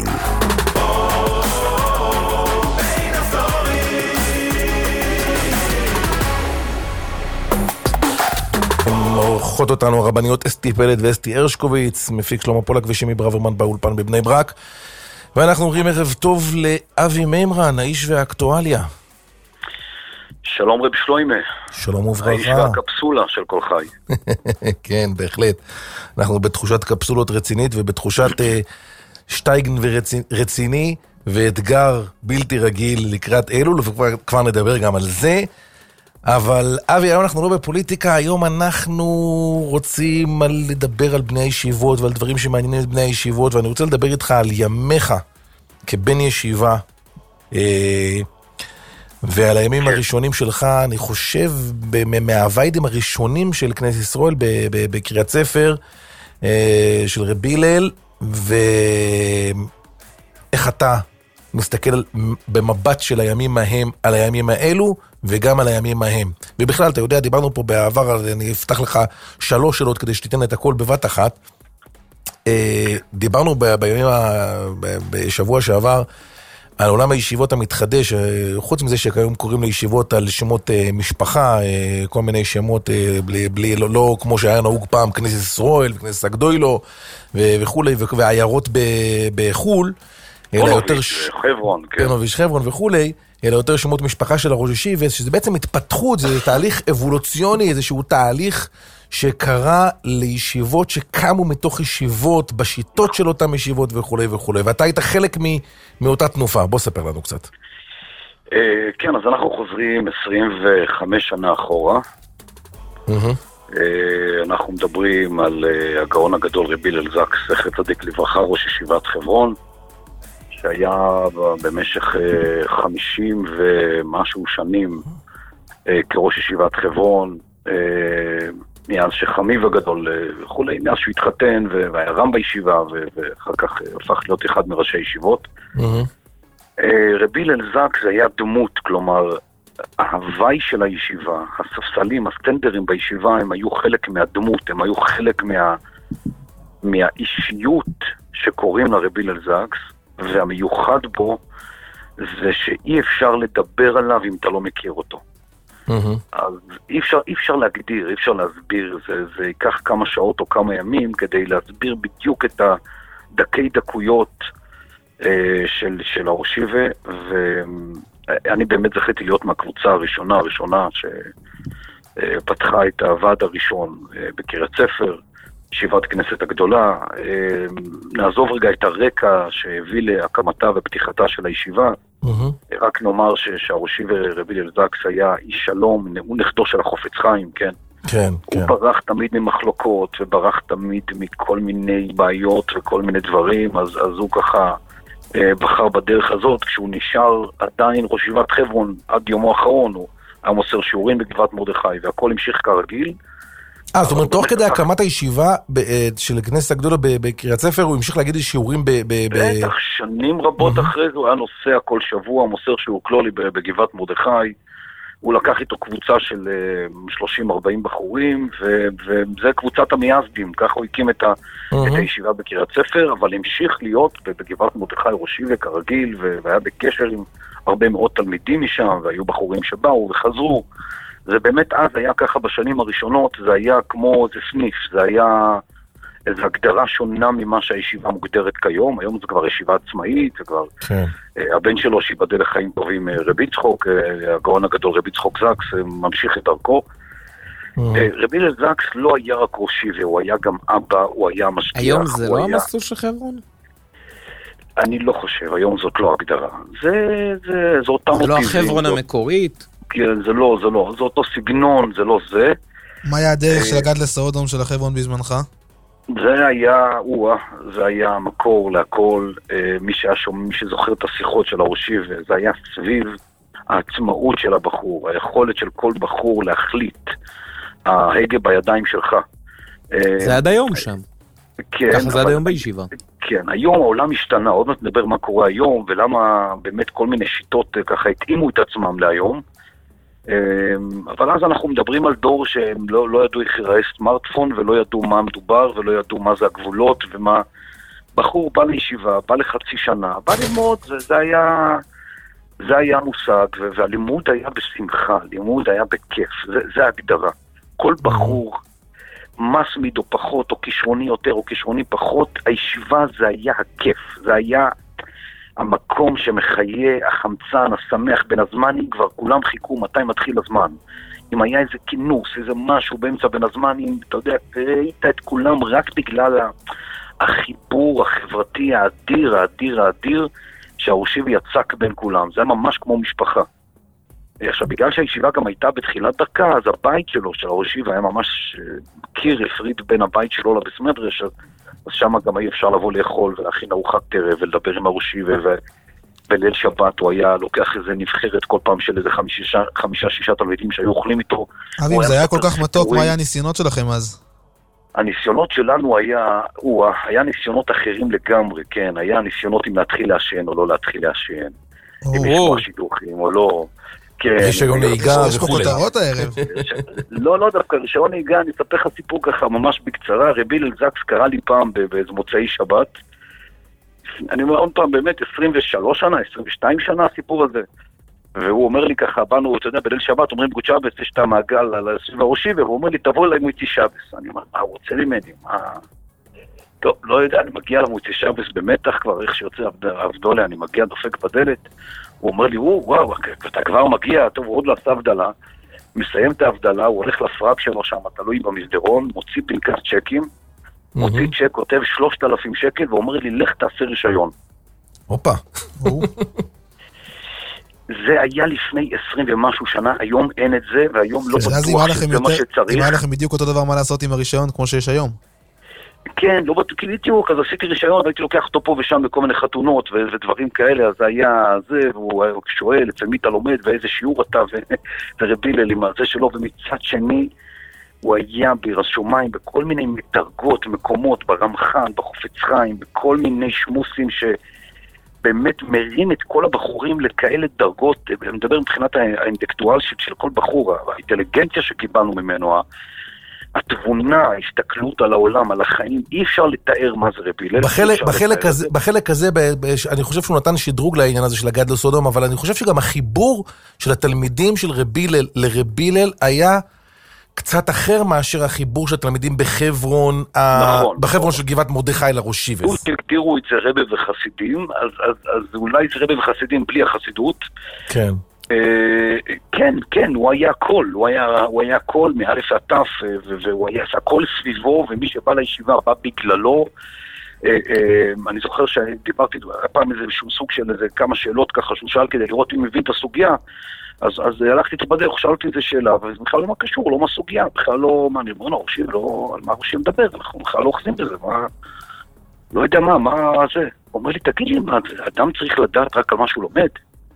עורכות אותנו הרבניות אסתי פלד ואסתי הרשקוביץ, מפיק שלמה פולק ושימי ברוורמן באולפן בבני ברק, ואנחנו אומרים ערב טוב לאבי מימרן, האיש והאקטואליה. שלום רב שלוימה. שלום וברכה. האיש והקפסולה של כל חי. כן, בהחלט. אנחנו בתחושת קפסולות רצינית ובתחושת uh, שטייגן ורציני ואתגר בלתי רגיל לקראת אלול, וכבר נדבר גם על זה. אבל אבי, היום אנחנו לא בפוליטיקה, היום אנחנו רוצים לדבר על בני הישיבות ועל דברים שמעניינים את בני הישיבות, ואני רוצה לדבר איתך על ימיך כבן ישיבה, אה, ועל הימים הראשונים שלך, אני חושב, מהוויידים הראשונים של כנסת ישראל בקריית ספר, אה, של רבי הלל, ואיך אתה מסתכל במבט של הימים ההם על הימים האלו, וגם על הימים ההם. ובכלל, אתה יודע, דיברנו פה בעבר, אני אפתח לך שלוש שאלות כדי שתיתן את הכל בבת אחת. דיברנו בימים, בשבוע שעבר, על עולם הישיבות המתחדש, חוץ מזה שכיום קוראים לישיבות על שמות משפחה, כל מיני שמות, בלי, בלי, לא, לא כמו שהיה נהוג פעם, כנסת ישראל, כנסת הגדוילו, וכו', והעיירות בחול, אלא יותר... חברון, כן. פרנוביש, חברון וכו', אלא יותר שמות משפחה של הראש ישיבה, שזה בעצם התפתחות, זה תהליך אבולוציוני, איזשהו תהליך שקרה לישיבות שקמו מתוך ישיבות, בשיטות של אותם ישיבות וכו' וכו'. ואתה היית חלק מאותה תנופה. בוא ספר לנו קצת. כן, אז אנחנו חוזרים עשרים וחמש שנה אחורה. אנחנו מדברים על הגאון הגדול רבי הלל זקס, זכר צדיק לברכה, ראש ישיבת חברון, שהיה במשך חמישים ומשהו שנים כראש ישיבת חברון, מאז שחמיב הגדול וכולי, מאז שהוא התחתן והיה רם בישיבה, ואחר כך הפך להיות אחד מראשי ישיבות. רבי הלל זקס היה דמות, כלומר, ההוואי של הישיבה, הספסלים, הסטנדרים בישיבה, הם היו חלק מהדמות, הם היו חלק מה, מהאישיות שקוראים לרבי הלל זקס, והמיוחד בו זה שאי אפשר לדבר עליו אם אתה לא מכיר אותו. אז אי אפשר, אי אפשר להגדיר, אי אפשר להסביר, זה, זה ייקח כמה שעות או כמה ימים כדי להסביר בדיוק את הדקי דקויות אה, של, של הראשיבה, ואני באמת זכיתי להיות מהקבוצה הראשונה, הראשונה שפתחה את הוועד הראשון אה, בקריית ספר, ישיבת כנסת הגדולה. אה, נעזוב רגע את הרקע שהביא להקמתה ופתיחתה של הישיבה, Mm-hmm. רק נאמר שהראשי ורבי הלל זקס היה איש שלום, הוא נכדו של החופץ חיים, כן? כן, הוא כן. הוא ברח תמיד ממחלוקות, וברח תמיד מכל מיני בעיות וכל מיני דברים, אז, אז הוא ככה אה, בחר בדרך הזאת, כשהוא נשאר עדיין ראש ישיבת חברון עד יומו האחרון, הוא היה מוסר שיעורים בגבעת מרדכי, והכל המשיך כרגיל. אה, זאת אומרת, תוך כדי הקמת הישיבה של כנסת הגדולה בקריית ספר, הוא המשיך להגיד שיעורים ב... בטח, שנים רבות אחרי זה, הוא היה נוסע כל שבוע, מוסר שיעור כלולי בגבעת מרדכי, הוא לקח איתו קבוצה של שלושים ארבעים בחורים, וזה קבוצת המייסדים, ככה הוא הקים את הישיבה בקריית ספר, אבל המשיך להיות בגבעת מרדכי ראשי וכרגיל, והיה בקשר עם הרבה מאוד תלמידים משם, והיו בחורים שבאו וחזרו, זה באמת אז היה ככה בשנים הראשונות, זה היה כמו איזה סניף, זה היה איזו הגדרה שונה ממה שהישיבה מוגדרת כיום, היום זה כבר ישיבה עצמאית, זה כבר, כן. הבן שלו שיבדל לחיים טובים רבי יצחוק, הגאון הגדול רבי יצחוק זקס, ממשיך את דרכו. Mm-hmm. רבי הלל זקס לא היה רק ראשי, והוא היה גם אבא, הוא היה משגיח. היום זה לא היה... המסלול של חברון? אני לא חושב, היום זאת לא הגדרה. זה, זה, זה אותם זה לא החברון המקורית? כן, זה לא, זה לא, זה אותו סגנון, זה לא זה. מה היה הדרך של הגעת לסעודום של החברון בזמנך? זה היה, וואה, זה היה המקור להכל, מי שהיה שומע, מי שזוכר את השיחות של הראשיב, זה היה סביב העצמאות של הבחור, היכולת של כל בחור להחליט, ההגה בידיים שלך. זה עד היום שם. כן. ככה זה עד היום בישיבה. כן, היום העולם השתנה, עוד מעט נדבר מה קורה היום, ולמה באמת כל מיני שיטות ככה התאימו את עצמם להיום. אבל אז אנחנו מדברים על דור שהם לא, לא ידעו איך יראה סמארטפון, ולא ידעו מה מדובר, ולא ידעו מה זה הגבולות, ומה... בחור בא לישיבה, בא לחצי שנה, בא ללמוד, זה היה... זה היה מושג, והלימוד היה בשמחה, לימוד היה בכיף, זה, זה ההגדרה. כל בחור, מסמיד או פחות, או כישרוני יותר או כישרוני פחות, הישיבה זה היה הכיף, זה היה המקום שמחיה, החמצן, השמח בין הזמנים, כבר כולם חיכו מתי מתחיל הזמן. אם היה איזה כינוס, איזה משהו באמצע בין הזמנים, אתה יודע, ראית את כולם רק בגלל החיבור החברתי האדיר, האדיר, האדיר, שהראשיב יצק בין כולם, זה ממש כמו משפחה. עכשיו, בגלל שהישיבה גם הייתה בתחילת דרכה, אז הבית שלו, של הראשיב, היה ממש קיר הפריד בין הבית שלו לבית מדרש, אז שם גם אי אפשר לבוא לאכול ולהכין ארוחת ערב ולדבר עם הראשיב, ובליל שבת הוא היה לוקח איזה נבחרת כל פעם של איזה חמישה, חמישה שישה תלמידים שהיו אוכלים איתו. אביב, זה היה כל כך מתוק, מה היה הניסיונות שלכם אז? הניסיונות שלנו היה, הוא, היה ניסיונות אחרים לגמרי, כן, היה ניסיונות אם להתחיל לעשן או לא להתחיל לעשן, אם לשמוע שידוכים או לא, כן. רישיון נהיגה יש פה כותרות הערב. לא, לא, דווקא רישיון נהיגה, אני אספר לך סיפור ככה ממש בקצרה, רבי הלל זקס קרא לי פעם באיזה מוצאי שבת, אני אומר עוד פעם באמת עשרים ושלוש שנה, עשרים ושתיים שנה הסיפור הזה, והוא אומר לי ככה, באנו, אתה יודע, בליל שבת, אומרים גוד שבס, יש את המעגל על הסביב הראשי, והוא אומר לי, תבוא אליי מויצי שבס. אני אומר, מה, הוא רוצה לי ממני? מה? טוב, לא יודע, אני מגיע למויצי שבס במתח כבר, איך שיוצא עבדולה, אני מגיע, דופק בדלת, הוא אומר לי, וואו, אתה כבר מגיע, טוב, הוא עוד לא עשה הבדלה, מסיים את ההבדלה, הוא הולך לפרק שלו שם, תלוי במסדרון, מוציא פנקס צ'קים, מוציא צ'ק, כותב שלושת אלפים שקל, ואומר לי, לך תעשה רישיון. הופה. זה היה לפני עשרים ומשהו שנה, היום אין את זה, והיום לא בטוח שזה מה שצריך. אם היה לכם בדיוק אותו דבר מה לעשות עם הרישיון, כמו שיש היום? כן, לא בטוח, כי בדיוק, אז עשיתי רישיון, והייתי לוקח אותו פה ושם בכל מיני חתונות ודברים כאלה, אז היה זה, והוא שואל, אצל מי אתה לומד, ואיזה שיעור אתה, ורבי הלל עם זה שלו, ומצד שני, הוא היה ברשומיים, בכל מיני מדרגות, מקומות, ברמח"ן, בחופץ חיים, בכל מיני שמוסים ש... באמת מרים את כל הבחורים לכאלה דרגות, אני מדבר מבחינת האינטלקטואל של כל בחור, האינטליגנציה שקיבלנו ממנו, התבונה, ההסתכלות על העולם, על החיים, אי אפשר לתאר מה זה רבי הלל. בחלק, בחלק הזה, בחלק הזה, אני חושב שהוא נתן שדרוג לעניין הזה של הגעת לסודום, אבל אני חושב שגם החיבור של התלמידים של רבי הלל לרבי הלל היה קצת אחר מאשר החיבור של התלמידים בחברון, נכון, בחברון נכון. של גבעת מרדכי לראשיב. תראו את זה רבי וחסידים, אז, אז, אז אולי זה רבי וחסידים בלי החסידות. כן. אה, כן, כן, הוא היה קול, הוא היה, הוא היה קול מאלף עטף, והוא היה הכל סביבו, ומי שבא לישיבה בא בגללו. אה, אה, אני זוכר שדיברתי הפעם איזשהו סוג של איזה כמה שאלות ככה, שהוא שאל כדי לראות אם מבין את הסוגיה, אז, אז הלכתי בדרך, שאלתי איזה שאלה, ובכלל לא מה קשור, לא מה סוגיה, בכלל לא, מה נרמון הראשים, לא, על מה הראשים מדבר, אנחנו בכלל לא אוחזים בזה, מה, לא יודע מה, מה זה, הוא אומר לי, תגיד לי, מה, אדם צריך לדעת רק על מה שהוא לומד,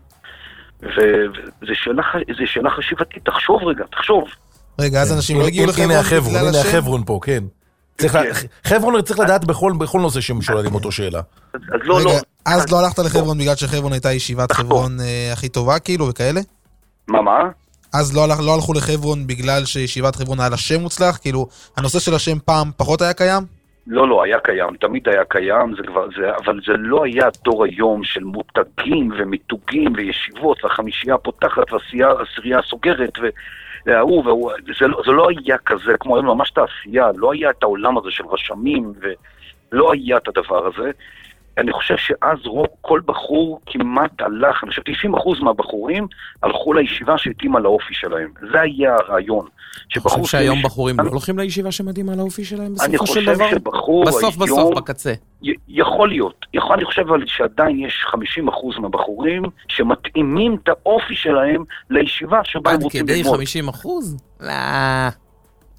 וזו שאלה, שאלה חשיבתית, תחשוב רגע, תחשוב. רגע, אז אנשים לא הגיעו לחברון, הנה החברון, הנה החברון פה, כן. חברון צריך לדעת בכל נושא שמשוללים אותו שאלה. אז לא הלכת לחברון בגלל שחברון הייתה ישיבת חברון הכי טובה, כאילו, וכאלה? מה, מה? אז לא, לא הלכו לחברון בגלל שישיבת חברון היה לה שם מוצלח? כאילו, הנושא של השם פעם פחות היה קיים? לא, לא, היה קיים, תמיד היה קיים, זה כבר, זה, אבל זה לא היה דור היום של מותגים ומיתוגים וישיבות, והחמישייה פותחת והעשירייה סוגרת, והוא, והוא, זה, זה לא היה כזה, כמו היום ממש תעשייה, לא היה את העולם הזה של רשמים, ולא היה את הדבר הזה. אני חושב שאז רוב, כל בחור כמעט הלך, אני חושב תשעים אחוז מהבחורים הלכו לישיבה שהתאימה לאופי שלהם. זה היה הרעיון. אני חושב שהיום בחורים לא הולכים לישיבה שמתאימה לאופי שלהם בסופו של דבר? אני חושב שבחור בסוף בסוף בקצה. יכול להיות. יכול, אני חושב שעדיין יש חמישים אחוז מהבחורים שמתאימים את האופי שלהם לישיבה שבה הם רוצים ללמוד. עד כדי חמישים אחוז? לא.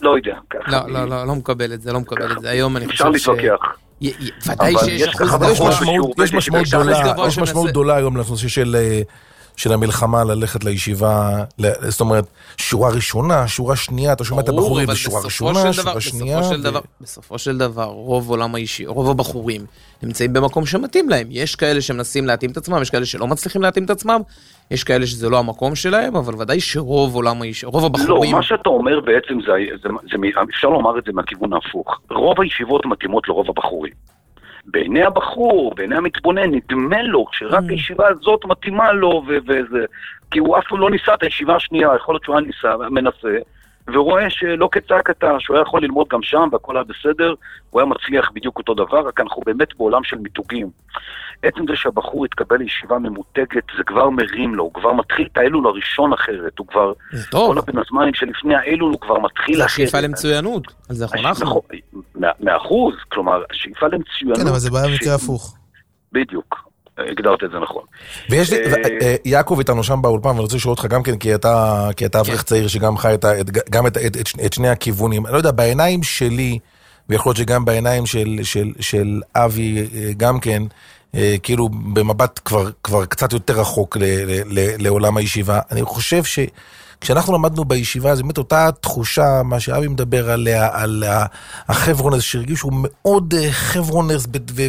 לא יודע. לא, לא, לא, לא מקבל את זה, לא מקבל את זה. היום אני אפשר חושב ש... להתווכח. ודאי שיש אחוז אבל יש גבוה. משמעות, יש משמעות גדולה, יש משמעות גדולה היום לנושא של של המלחמה ללכת לישיבה, זאת אומרת, שורה ראשונה, שורה שנייה, אתה שומע את הבחורים, ושורה ראשונה, שורה שנייה. בסופו של דבר, רוב עולם האישי, רוב הבחורים נמצאים במקום שמתאים להם. יש כאלה שמנסים להתאים את עצמם, יש כאלה שלא מצליחים להתאים את עצמם, יש כאלה שזה לא המקום שלהם, אבל ודאי שרוב עולם האישי, רוב הבחורים... לא, מה שאתה אומר בעצם, אפשר לומר את זה מהכיוון ההפוך. רוב הישיבות מתאימות לרוב הבחורים. בעיני הבחור, בעיני המתבונן, נדמה לו שרק הישיבה הזאת מתאימה לו, וזה, כי הוא אף לא ניסה את הישיבה השנייה, יכול להיות שהוא היה ניסה, מנסה, ורואה שלא כצעקתה, שהוא היה יכול ללמוד גם שם, והכל היה בסדר, הוא היה מצליח בדיוק אותו דבר, רק אנחנו באמת בעולם של מיתוגים. עצם זה שהבחור יתקבל לישיבה ממותגת, זה כבר מרים לו, הוא כבר מתחיל את האלול הראשון אחרת, הוא כבר, כל הבן הזמנים שלפני האלול הוא כבר מתחיל זה אחרת. השאיפה למצוינות, על זה אנחנו. מאחוז, כלומר, השאיפה למצוינות. כן, אבל זה בעיה מקרה הפוך. בדיוק, הגדרת את זה נכון. ויש לי, יעקב איתנו שם באולפן, ואני רוצה לשאול אותך גם כן, כי אתה אברך צעיר שגם חי גם את שני הכיוונים. אני לא יודע, בעיניים שלי, ויכול להיות שגם בעיניים של אבי גם כן, כאילו במבט כבר, כבר קצת יותר רחוק ל, ל, ל, לעולם הישיבה. אני חושב שכשאנחנו למדנו בישיבה, זה באמת אותה תחושה, מה שאבי מדבר עליה, על החברונרס, שהרגיש שהוא מאוד חברונרס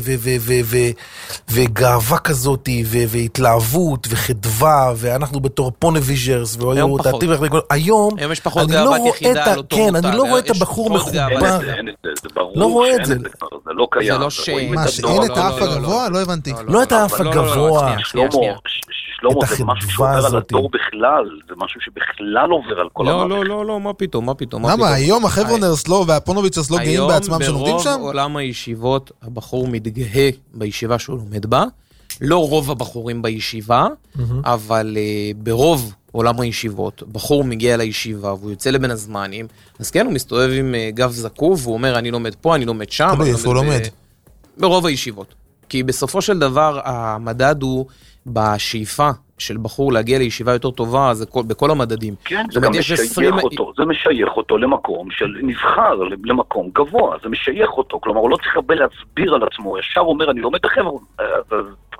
וגאווה כזאת, והתלהבות וחדווה, ואנחנו בתור פונביז'רס, היום פחות. היום, היום יש פחות גאוות יחידה, לא כן, אני לא רואה את הבחור מחובר. לא רואה את זה. זה לא קיים. זה לא ש... מה, שאין את האף הגבוה? לא הבנתי. לא את האף הגבוה. שלמה, שלמה, זה משהו שעובר על הדור בכלל, זה משהו שבכלל עובר על כל המערכת. לא, לא, לא, מה פתאום, מה פתאום. למה, היום החברונרס לא, והפונוביצ'רס לא גאים בעצמם שנותנים שם? היום ברוב עולם הישיבות, הבחור מתגאה בישיבה שהוא לומד בה, לא רוב הבחורים בישיבה, אבל ברוב עולם הישיבות, בחור מגיע לישיבה, והוא יוצא לבין הזמנים, אז כן, הוא מסתובב עם גב זקוף, והוא אומר, אני לומד פה, אני לומד שם. תלוי, איפה הוא לומד? ברוב הישיבות. כי בסופו של דבר, המדד הוא בשאיפה של בחור להגיע לישיבה יותר טובה, זה כל, בכל המדדים. כן, זה גם משייך עשרים... אותו, זה משייך אותו למקום של נבחר, למקום גבוה, זה משייך אותו, כלומר, הוא לא צריך הרבה להסביר על עצמו, ישר אומר, אני לומד החבר'ה, אז,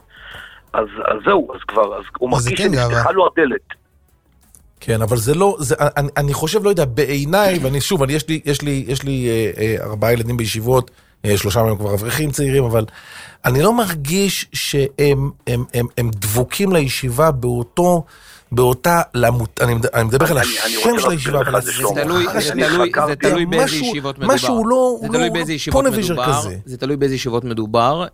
אז, אז זהו, אז כבר, אז הוא מרגיש שנפתחה לו הדלת. כן, אבל זה לא, זה, אני, אני חושב, לא יודע, בעיניי, ואני שוב, אני, יש לי, יש לי, יש לי אה, אה, ארבעה ילדים בישיבות, אה, שלושה מהם כבר אברכים צעירים, אבל אני לא מרגיש שהם הם, הם, הם דבוקים לישיבה באותו, באותה, למות, אני, אני מדבר על השם של הישיבה, אבל זה תלוי, זה תלוי, זה תלוי באיזה ישיבות מדובר. משהו לא, זה תלוי באיזה ישיבות מדובר. זה תלוי באיזה ישיבות מדובר.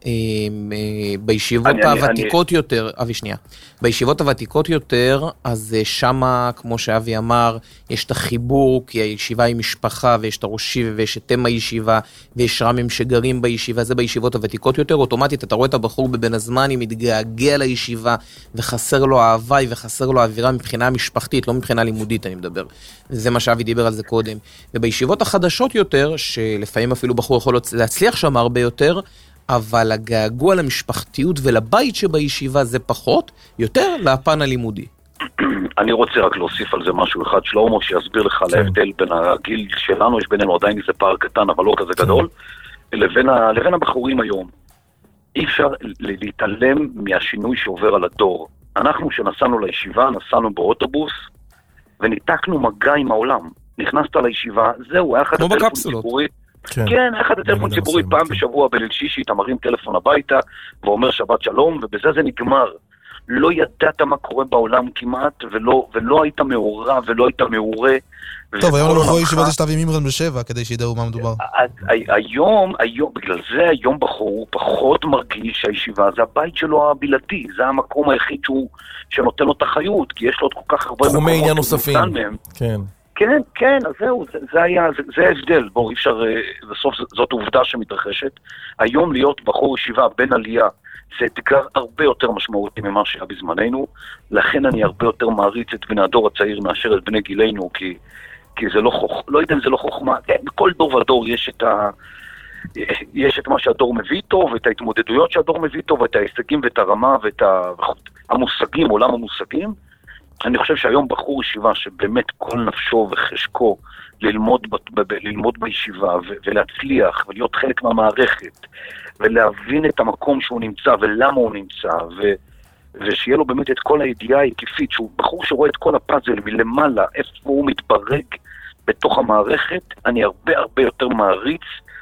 בישיבות הוותיקות יותר, אבי שנייה, בישיבות הוותיקות יותר, אז שמה, כמו שאבי אמר, יש את החיבור, כי הישיבה היא משפחה, ויש את הראשי, ויש את תמה הישיבה, ויש רמים שגרים בישיבה, זה בישיבות הוותיקות יותר. אוטומטית, אתה רואה את הבחור בבין הזמן, היא מתגעגע לישיבה, וחסר לו אהבה, וחסר לו אווירה מבחינה משפחתית, לא מבחינה לימודית, אני מדבר. זה מה שאבי דיבר על זה קודם. ובישיבות החדשות יותר, שלפעמים אפילו בחור יכול להצליח שם הרבה יותר, אבל הגעגוע למשפחתיות ולבית שבישיבה זה פחות, יותר לפן הלימודי. אני רוצה רק להוסיף על זה משהו אחד, שלמה, שיסביר לך להבדל בין הגיל שלנו, יש בינינו עדיין איזה פער קטן, אבל לא כזה גדול, לבין, ה, לבין הבחורים היום. אי אפשר להתעלם מהשינוי שעובר על הדור. אנחנו שנסענו לישיבה, נסענו באוטובוס, וניתקנו מגע עם העולם. נכנסת לישיבה, זהו, היה אחד הטלפון ציבורי. כן, כן היה אחד הטלפון ציבורי, פעם בשבוע בליל שישי, אתה מרים טלפון הביתה, ואומר שבת שלום, ובזה זה נגמר. לא ידעת מה קורה בעולם כמעט, ולא, ולא היית מעורב, ולא היית מעורה. טוב, היום לא יכול ישיבה זה שתביא מימרן בשבע, כדי שידעו מה מדובר. היום, היום, בגלל זה היום בחור, הוא פחות מרגיש שהישיבה זה הבית שלו הבלעדי, זה המקום היחיד שהוא, שנותן לו את החיות, כי יש לו כל כך הרבה תחומי עניין נוספים. כן. כן, כן, אז זהו, זה, זה היה, זה, זה ההבדל, בואו, אי אפשר, בסוף זאת עובדה שמתרחשת. היום להיות בחור ישיבה בין עלייה, זה אתגר הרבה יותר משמעותי ממה שהיה בזמננו, לכן אני הרבה יותר מעריץ את בני הדור הצעיר מאשר את בני גילנו, כי, כי זה לא חוכמה, לא יודע אם זה לא חוכמה, בכל דור ודור יש את ה... יש את מה שהדור מביא טוב, ואת ההתמודדויות שהדור מביא טוב, ואת ההישגים ואת הרמה ואת המושגים, עולם המושגים, אני חושב שהיום בחור ישיבה שבאמת כל נפשו וחשקו ללמוד, ב, ב, ללמוד בישיבה ו, ולהצליח ולהיות חלק מהמערכת ולהבין את המקום שהוא נמצא ולמה הוא נמצא ו, ושיהיה לו באמת את כל הידיעה ההקיפית, שהוא בחור שרואה את כל הפאזל מלמעלה, איפה הוא מתברג בתוך המערכת, אני הרבה הרבה יותר מעריץ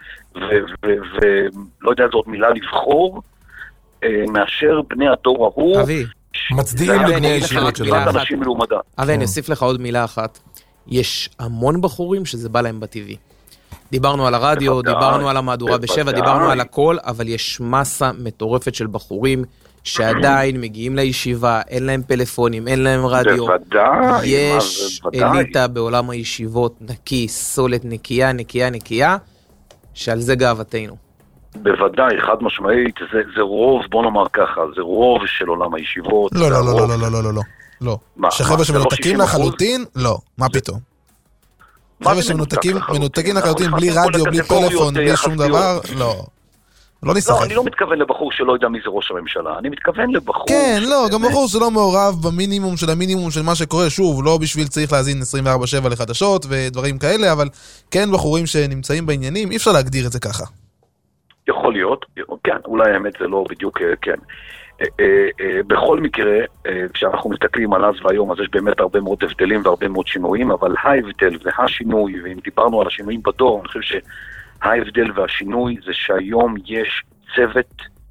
ולא יודע זאת מילה לבחור, מאשר בני הדור ההוא. אבי, מצדיעים לבני הישיבות שלנו. אבי, אני אוסיף לך עוד מילה אחת. יש המון בחורים שזה בא להם בטבעי. דיברנו על הרדיו, דיברנו על המהדורה בשבע, דיברנו על הכל, אבל יש מסה מטורפת של בחורים שעדיין מגיעים לישיבה, אין להם פלאפונים, אין להם רדיו. בוודאי. יש אליטה בעולם הישיבות, נקי, סולת, נקייה, נקייה, נקייה, שעל זה גאוותנו. בוודאי, חד משמעית, זה, זה רוב, בוא נאמר ככה, זה רוב של עולם הישיבות. לא, לא, לא, לא, לא, לא, לא, לא, לא. שחבר'ה שמנותקים לחלוטין, לא, מה פתאום? חבר'ה שמנותקים לחלוטין, בלי רדיו, בלי פלאפון, בלי שום דבר, לא. לא נסחף. לא, אני לא מתכוון לבחור שלא יודע מי זה ראש הממשלה, אני מתכוון לבחור... כן, לא, גם בחור שלא מעורב במינימום של המינימום של מה שקורה, שוב, לא בשביל צריך להזין עשרים וארבע שבע לחדשות ודברים כאלה, אבל כן בחורים שנמצאים בעניינים, אי אפשר להגדיר את זה ככה. יכול להיות, כן, אולי האמת זה לא בדיוק, כן. בכל מקרה, כשאנחנו מסתכלים על אז והיום, אז יש באמת הרבה מאוד הבדלים והרבה מאוד שינויים, אבל ההבדל והשינוי, ואם דיברנו על השינויים בדור, אני חושב שההבדל והשינוי זה שהיום יש צוות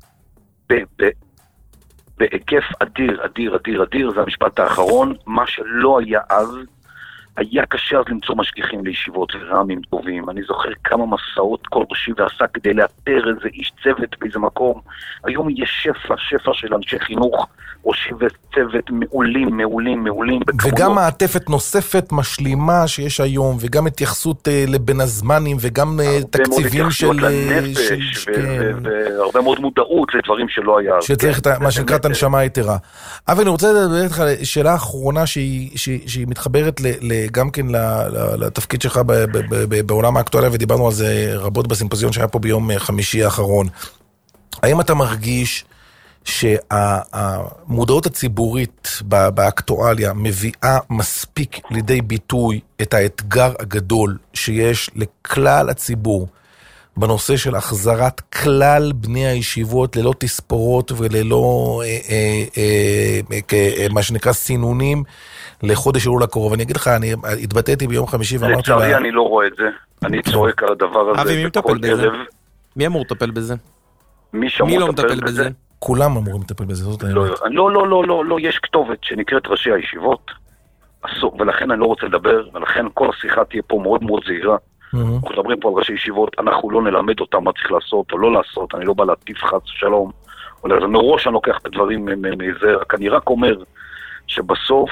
בהיקף אדיר, אדיר, אדיר, אדיר, זה המשפט האחרון, מה שלא היה אז, היה קשה אז למצוא משגיחים לישיבות ורעמים טובים. אני זוכר כמה מסעות כל ראשי ועשה כדי לאתר איזה איש צוות באיזה מקום. היום יש שפע, שפע של אנשי חינוך, ראשי וצוות מעולים, מעולים, מעולים. וגם מעטפת נוספת משלימה שיש היום, וגם התייחסות uh, לבין הזמנים, וגם uh, תקציבים של... הרבה מאוד התייחסות לנפש, והרבה מאוד מודעות לדברים שלא היה. שצריך את מה שנקרא את הנשמה היתרה. אבל אני רוצה לדבר איתך שאלה אחרונה שהיא מתחברת גם כן לתפקיד שלך בעולם האקטואליה, ודיברנו על זה רבות בסימפוזיון שהיה פה ביום חמישי האחרון. האם אתה מרגיש שהמודעות הציבורית באקטואליה מביאה מספיק לידי ביטוי את האתגר הגדול שיש לכלל הציבור בנושא של החזרת כלל בני הישיבות ללא תספורות וללא אה, אה, אה, אה, מה שנקרא סינונים לחודש אלול הקרוב? אני אגיד לך, אני התבטאתי ביום חמישי ואמרתי... לצערי לה... אני לא רואה את זה, אני צועק על הדבר הזה. אבי, מי מטפל בזה? מי אמור לטפל בזה? מי שאמור לא לטפל בזה? בזה? כולם אמורים לטפל בזה, זאת לא, לא, לא, לא, לא, לא, יש כתובת שנקראת ראשי הישיבות, ולכן אני לא רוצה לדבר, ולכן כל השיחה תהיה פה מאוד מאוד זהירה. אנחנו מדברים פה על ראשי ישיבות, אנחנו לא נלמד אותם מה צריך לעשות או לא לעשות, אני לא בא להטיף חס שלום, אז מראש אני לוקח את הדברים מזה, רק אני רק אומר שבסוף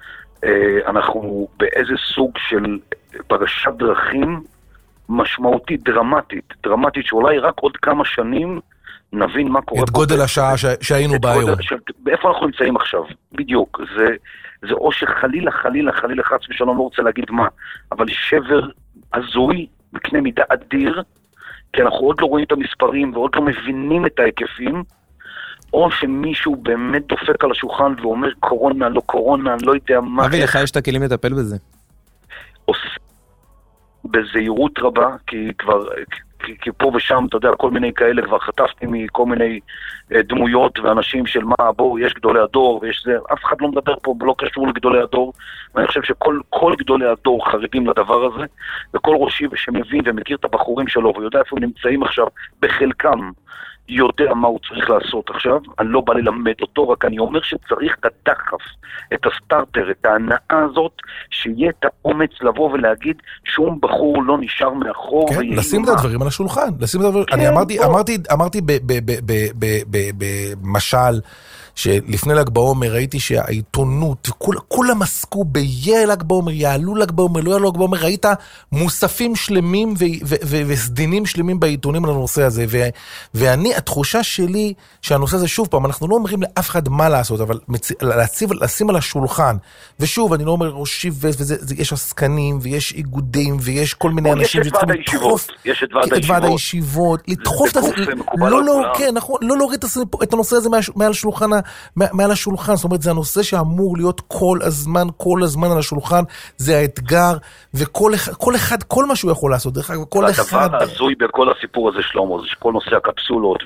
אנחנו באיזה סוג של פרשת דרכים משמעותית, דרמטית, דרמטית שאולי רק עוד כמה שנים נבין מה קורה. את גודל השעה שהיינו בה היום. באיפה אנחנו נמצאים עכשיו? בדיוק. זה, זה או שחלילה, חלילה, חלילה, חס ושלום, לא רוצה להגיד מה, אבל שבר הזוי, בקנה מידה אדיר, כי אנחנו עוד לא רואים את המספרים ועוד לא מבינים את ההיקפים, או שמישהו באמת דופק על השולחן ואומר קורונה, לא קורונה, אני לא יודע מה. אבי, לך יש את הכלים לטפל בזה? עושה בזהירות רבה, כי כבר... כי, כי פה ושם, אתה יודע, כל מיני כאלה, כבר חטפתי מכל מיני אה, דמויות ואנשים של מה, בואו, יש גדולי הדור, ויש זה, אף אחד לא מדבר פה, לא קשור לגדולי הדור, ואני חושב שכל כל גדולי הדור חרדים לדבר הזה, וכל ראשי שמבין ומכיר את הבחורים שלו, ויודע איפה הם נמצאים עכשיו, בחלקם, יודע מה הוא צריך לעשות עכשיו, אני לא בא ללמד אותו, רק אני אומר שצריך את הדחף, את הסטארטר, את ההנאה הזאת, שיהיה את האומץ לבוא ולהגיד שום בחור לא נשאר מאחור. כן, לשים את הדברים על השולחן, לשים את הדברים, אני אמרתי, אמרתי, אמרתי במשל, שלפני ל"ג בעומר ראיתי שהעיתונות, כולם עסקו ביהיה ל"ג בעומר, יעלו ל"ג בעומר, לא יעלו ל"ג בעומר, ראית מוספים שלמים וסדינים שלמים בעיתונים על הנושא הזה, ואני, התחושה שלי שהנושא הזה, שוב פעם, אנחנו לא אומרים לאף אחד מה לעשות, אבל לשים על השולחן, ושוב, אני לא אומר ראשי וזה, יש עסקנים ויש איגודים ויש כל מיני אנשים שצריכים לדחוף את ועד הישיבות, לדחוף את זה, לא להוריד את הנושא הזה מעל שולחן מעל השולחן, זאת אומרת, זה הנושא שאמור להיות כל הזמן, כל הזמן על השולחן, זה האתגר, וכל אחד, כל אחד, כל מה שהוא יכול לעשות, דרך אגב, כל אחד... הדבר הזוי בכל הסיפור הזה שלמה, זה שכל נושא הקפסולות,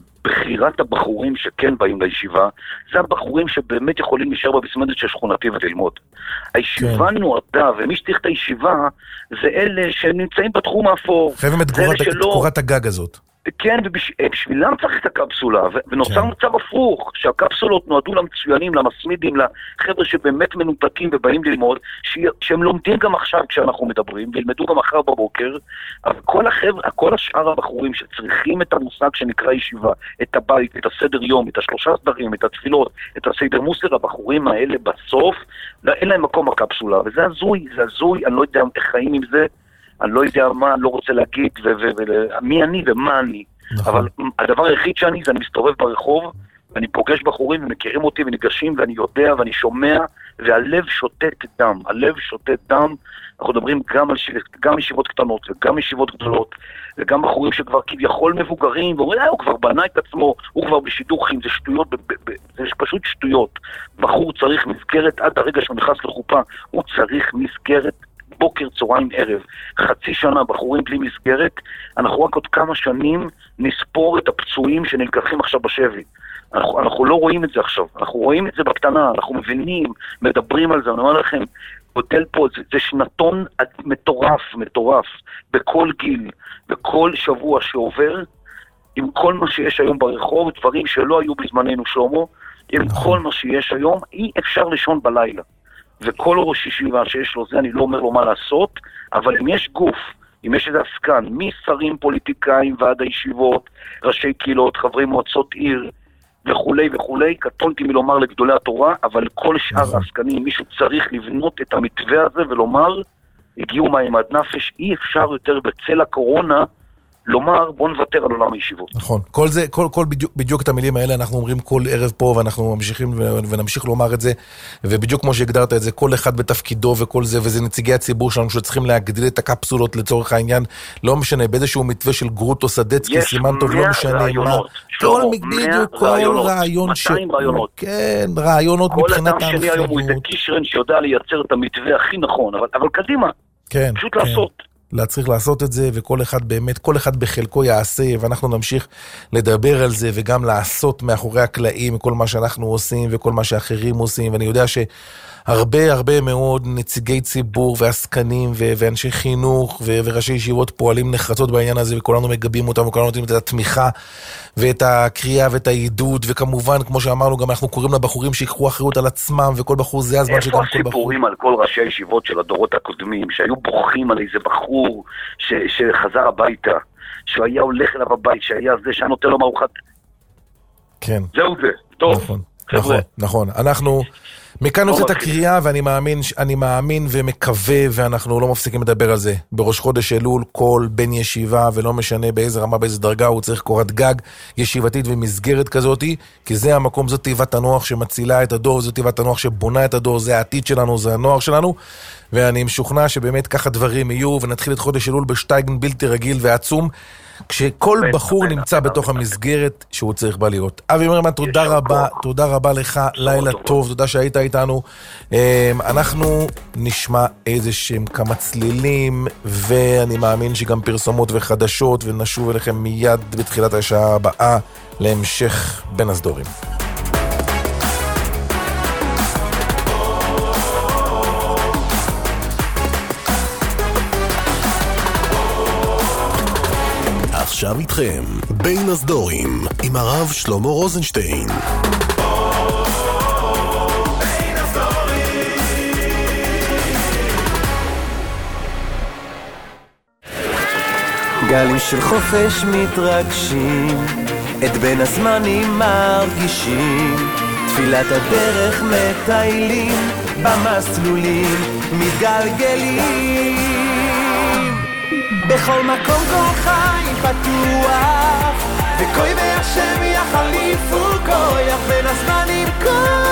ובחירת הבחורים שכן באים לישיבה, זה הבחורים שבאמת יכולים להישאר בבסמדת של שכונתי וללמוד. הישיבה נועדה, ומי שתיך את הישיבה, זה אלה שנמצאים בתחום האפור. חייבים את קורת הגג הזאת. כן, ובשבילם צריך את הקפסולה, ונוצר מצב הפוך, שהקפסולות נועדו למצוינים, למסמידים, לחבר'ה שבאמת מנותקים ובאים ללמוד, שהם לומדים גם עכשיו כשאנחנו מדברים, וילמדו גם אחר בבוקר, אבל כל החבר'ה, כל השאר הבחורים שצריכים את המושג שנקרא ישיבה, את הבית, את הסדר יום, את השלושה סדרים, את התפילות, את הסדר מוסר, הבחורים האלה בסוף, אין להם מקום הקפסולה, וזה הזוי, זה הזוי, אני לא יודע איך חיים עם זה, אני לא יודע מה, אני לא רוצה להגיד מי אני ומה אני. אבל הדבר היחיד שאני זה אני מסתובב ברחוב, ואני פוגש בחורים ומכירים אותי וניגשים, ואני יודע ואני שומע, והלב שותת דם. הלב שותת דם. אנחנו מדברים גם על גם ישיבות קטנות וגם ישיבות גדולות, וגם בחורים שכבר כביכול מבוגרים, ואומרים, הוא כבר בנה את עצמו, הוא כבר בשידוכים, זה שטויות, זה פשוט שטויות. בחור צריך מסגרת עד הרגע שהוא נכנס לחופה, הוא צריך מסגרת בוקר, צהריים, ערב. חצי שנה בחורים בלי מסגרת, אנחנו רק עוד כמה שנים נספור את הפצועים שנלקחים עכשיו בשבי. אנחנו, אנחנו לא רואים את זה עכשיו, אנחנו רואים את זה בקטנה, אנחנו מבינים, מדברים על זה, אני אומר לכם, גודל פה, זה, זה שנתון מטורף, מטורף, בכל גיל, בכל שבוע שעובר, עם כל מה שיש היום ברחוב, דברים שלא היו בזמננו שלמה, עם כל מה שיש היום, אי אפשר לישון בלילה. וכל ראש ישיבה שיש לו זה, אני לא אומר לו מה לעשות, אבל אם יש גוף, אם יש איזה עסקן, משרים פוליטיקאים ועד הישיבות, ראשי קהילות, חברי מועצות עיר, וכולי וכולי, קטונתי מלומר לגדולי התורה, אבל כל שאר העסקנים, מישהו צריך לבנות את המתווה הזה ולומר, הגיעו מים עד נפש, אי אפשר יותר בצל הקורונה, לומר, בוא נוותר על עולם הישיבות. נכון. כל זה, כל, כל בדיוק, בדיוק את המילים האלה אנחנו אומרים כל ערב פה, ואנחנו ממשיכים ונמשיך לומר את זה, ובדיוק כמו שהגדרת את זה, כל אחד בתפקידו וכל זה, וזה נציגי הציבור שלנו שצריכים להגדיל את הקפסולות לצורך העניין, לא משנה, באיזשהו מתווה של גרוטו סדצקי, סימן טוב, לא משנה מה. כל בדיוק, כל רעיון ש... רעיונות. כן, רעיונות מבחינת כל אדם שני היום הוא איזה קישרן שיודע לייצר את המתווה הכי נכון, אבל, אבל קדימה. כן, פשוט כן. לעשות. צריך לעשות את זה, וכל אחד באמת, כל אחד בחלקו יעשה, ואנחנו נמשיך לדבר על זה, וגם לעשות מאחורי הקלעים כל מה שאנחנו עושים, וכל מה שאחרים עושים, ואני יודע שהרבה הרבה מאוד נציגי ציבור, ועסקנים, ו- ואנשי חינוך, ו- וראשי ישיבות פועלים נחרצות בעניין הזה, וכולנו מגבים אותם, וכולנו נותנים את התמיכה, ואת הקריאה, ואת העידוד, וכמובן, כמו שאמרנו, גם אנחנו קוראים לבחורים שיקחו אחריות על עצמם, וכל בחור זה הזמן שגם כל בחור... איפה הסיפורים על כל ראשי הישיבות של הדורות הקודמים, שהיו בוכים על איזה בחור ש- שחזר הביתה, שהוא היה הולך אליו הבית, שהיה זה שהיה נותן לו מארוחת... כן. זהו זה, טוב. נכון, נכון, נכון. אנחנו... מכאן יוצאת הקריאה, ואני מאמין, אני מאמין ומקווה, ואנחנו לא מפסיקים לדבר על זה. בראש חודש אלול, כל בן ישיבה, ולא משנה באיזה רמה, באיזה דרגה, הוא צריך קורת גג ישיבתית ומסגרת כזאת, כי זה המקום, זאת תיבת הנוח שמצילה את הדור, זאת תיבת הנוח שבונה את הדור, זה העתיד שלנו, זה הנוער שלנו, ואני משוכנע שבאמת ככה דברים יהיו, ונתחיל את חודש אלול בשטייגן בלתי רגיל ועצום, כשכל בחור נמצא בתוך המסגרת שהוא צריך בה להיות. אבי מרמן, תודה רבה, תודה רבה לך, לילה טוב, תודה שהיית איתנו. אנחנו נשמע איזה שהם כמה צלילים, ואני מאמין שגם פרסומות וחדשות, ונשוב אליכם מיד בתחילת השעה הבאה להמשך בין הסדורים. עכשיו איתכם, בין הסדורים, עם הרב שלמה רוזנשטיין. גלים של חופש מתרגשים, את בין הזמנים מרגישים, תפילת הדרך מטיילים, במסלולים מתגלגלים. בכל מקום כל חיים פתוח, וכוי והשם יחליפו כוח בין הזמנים כל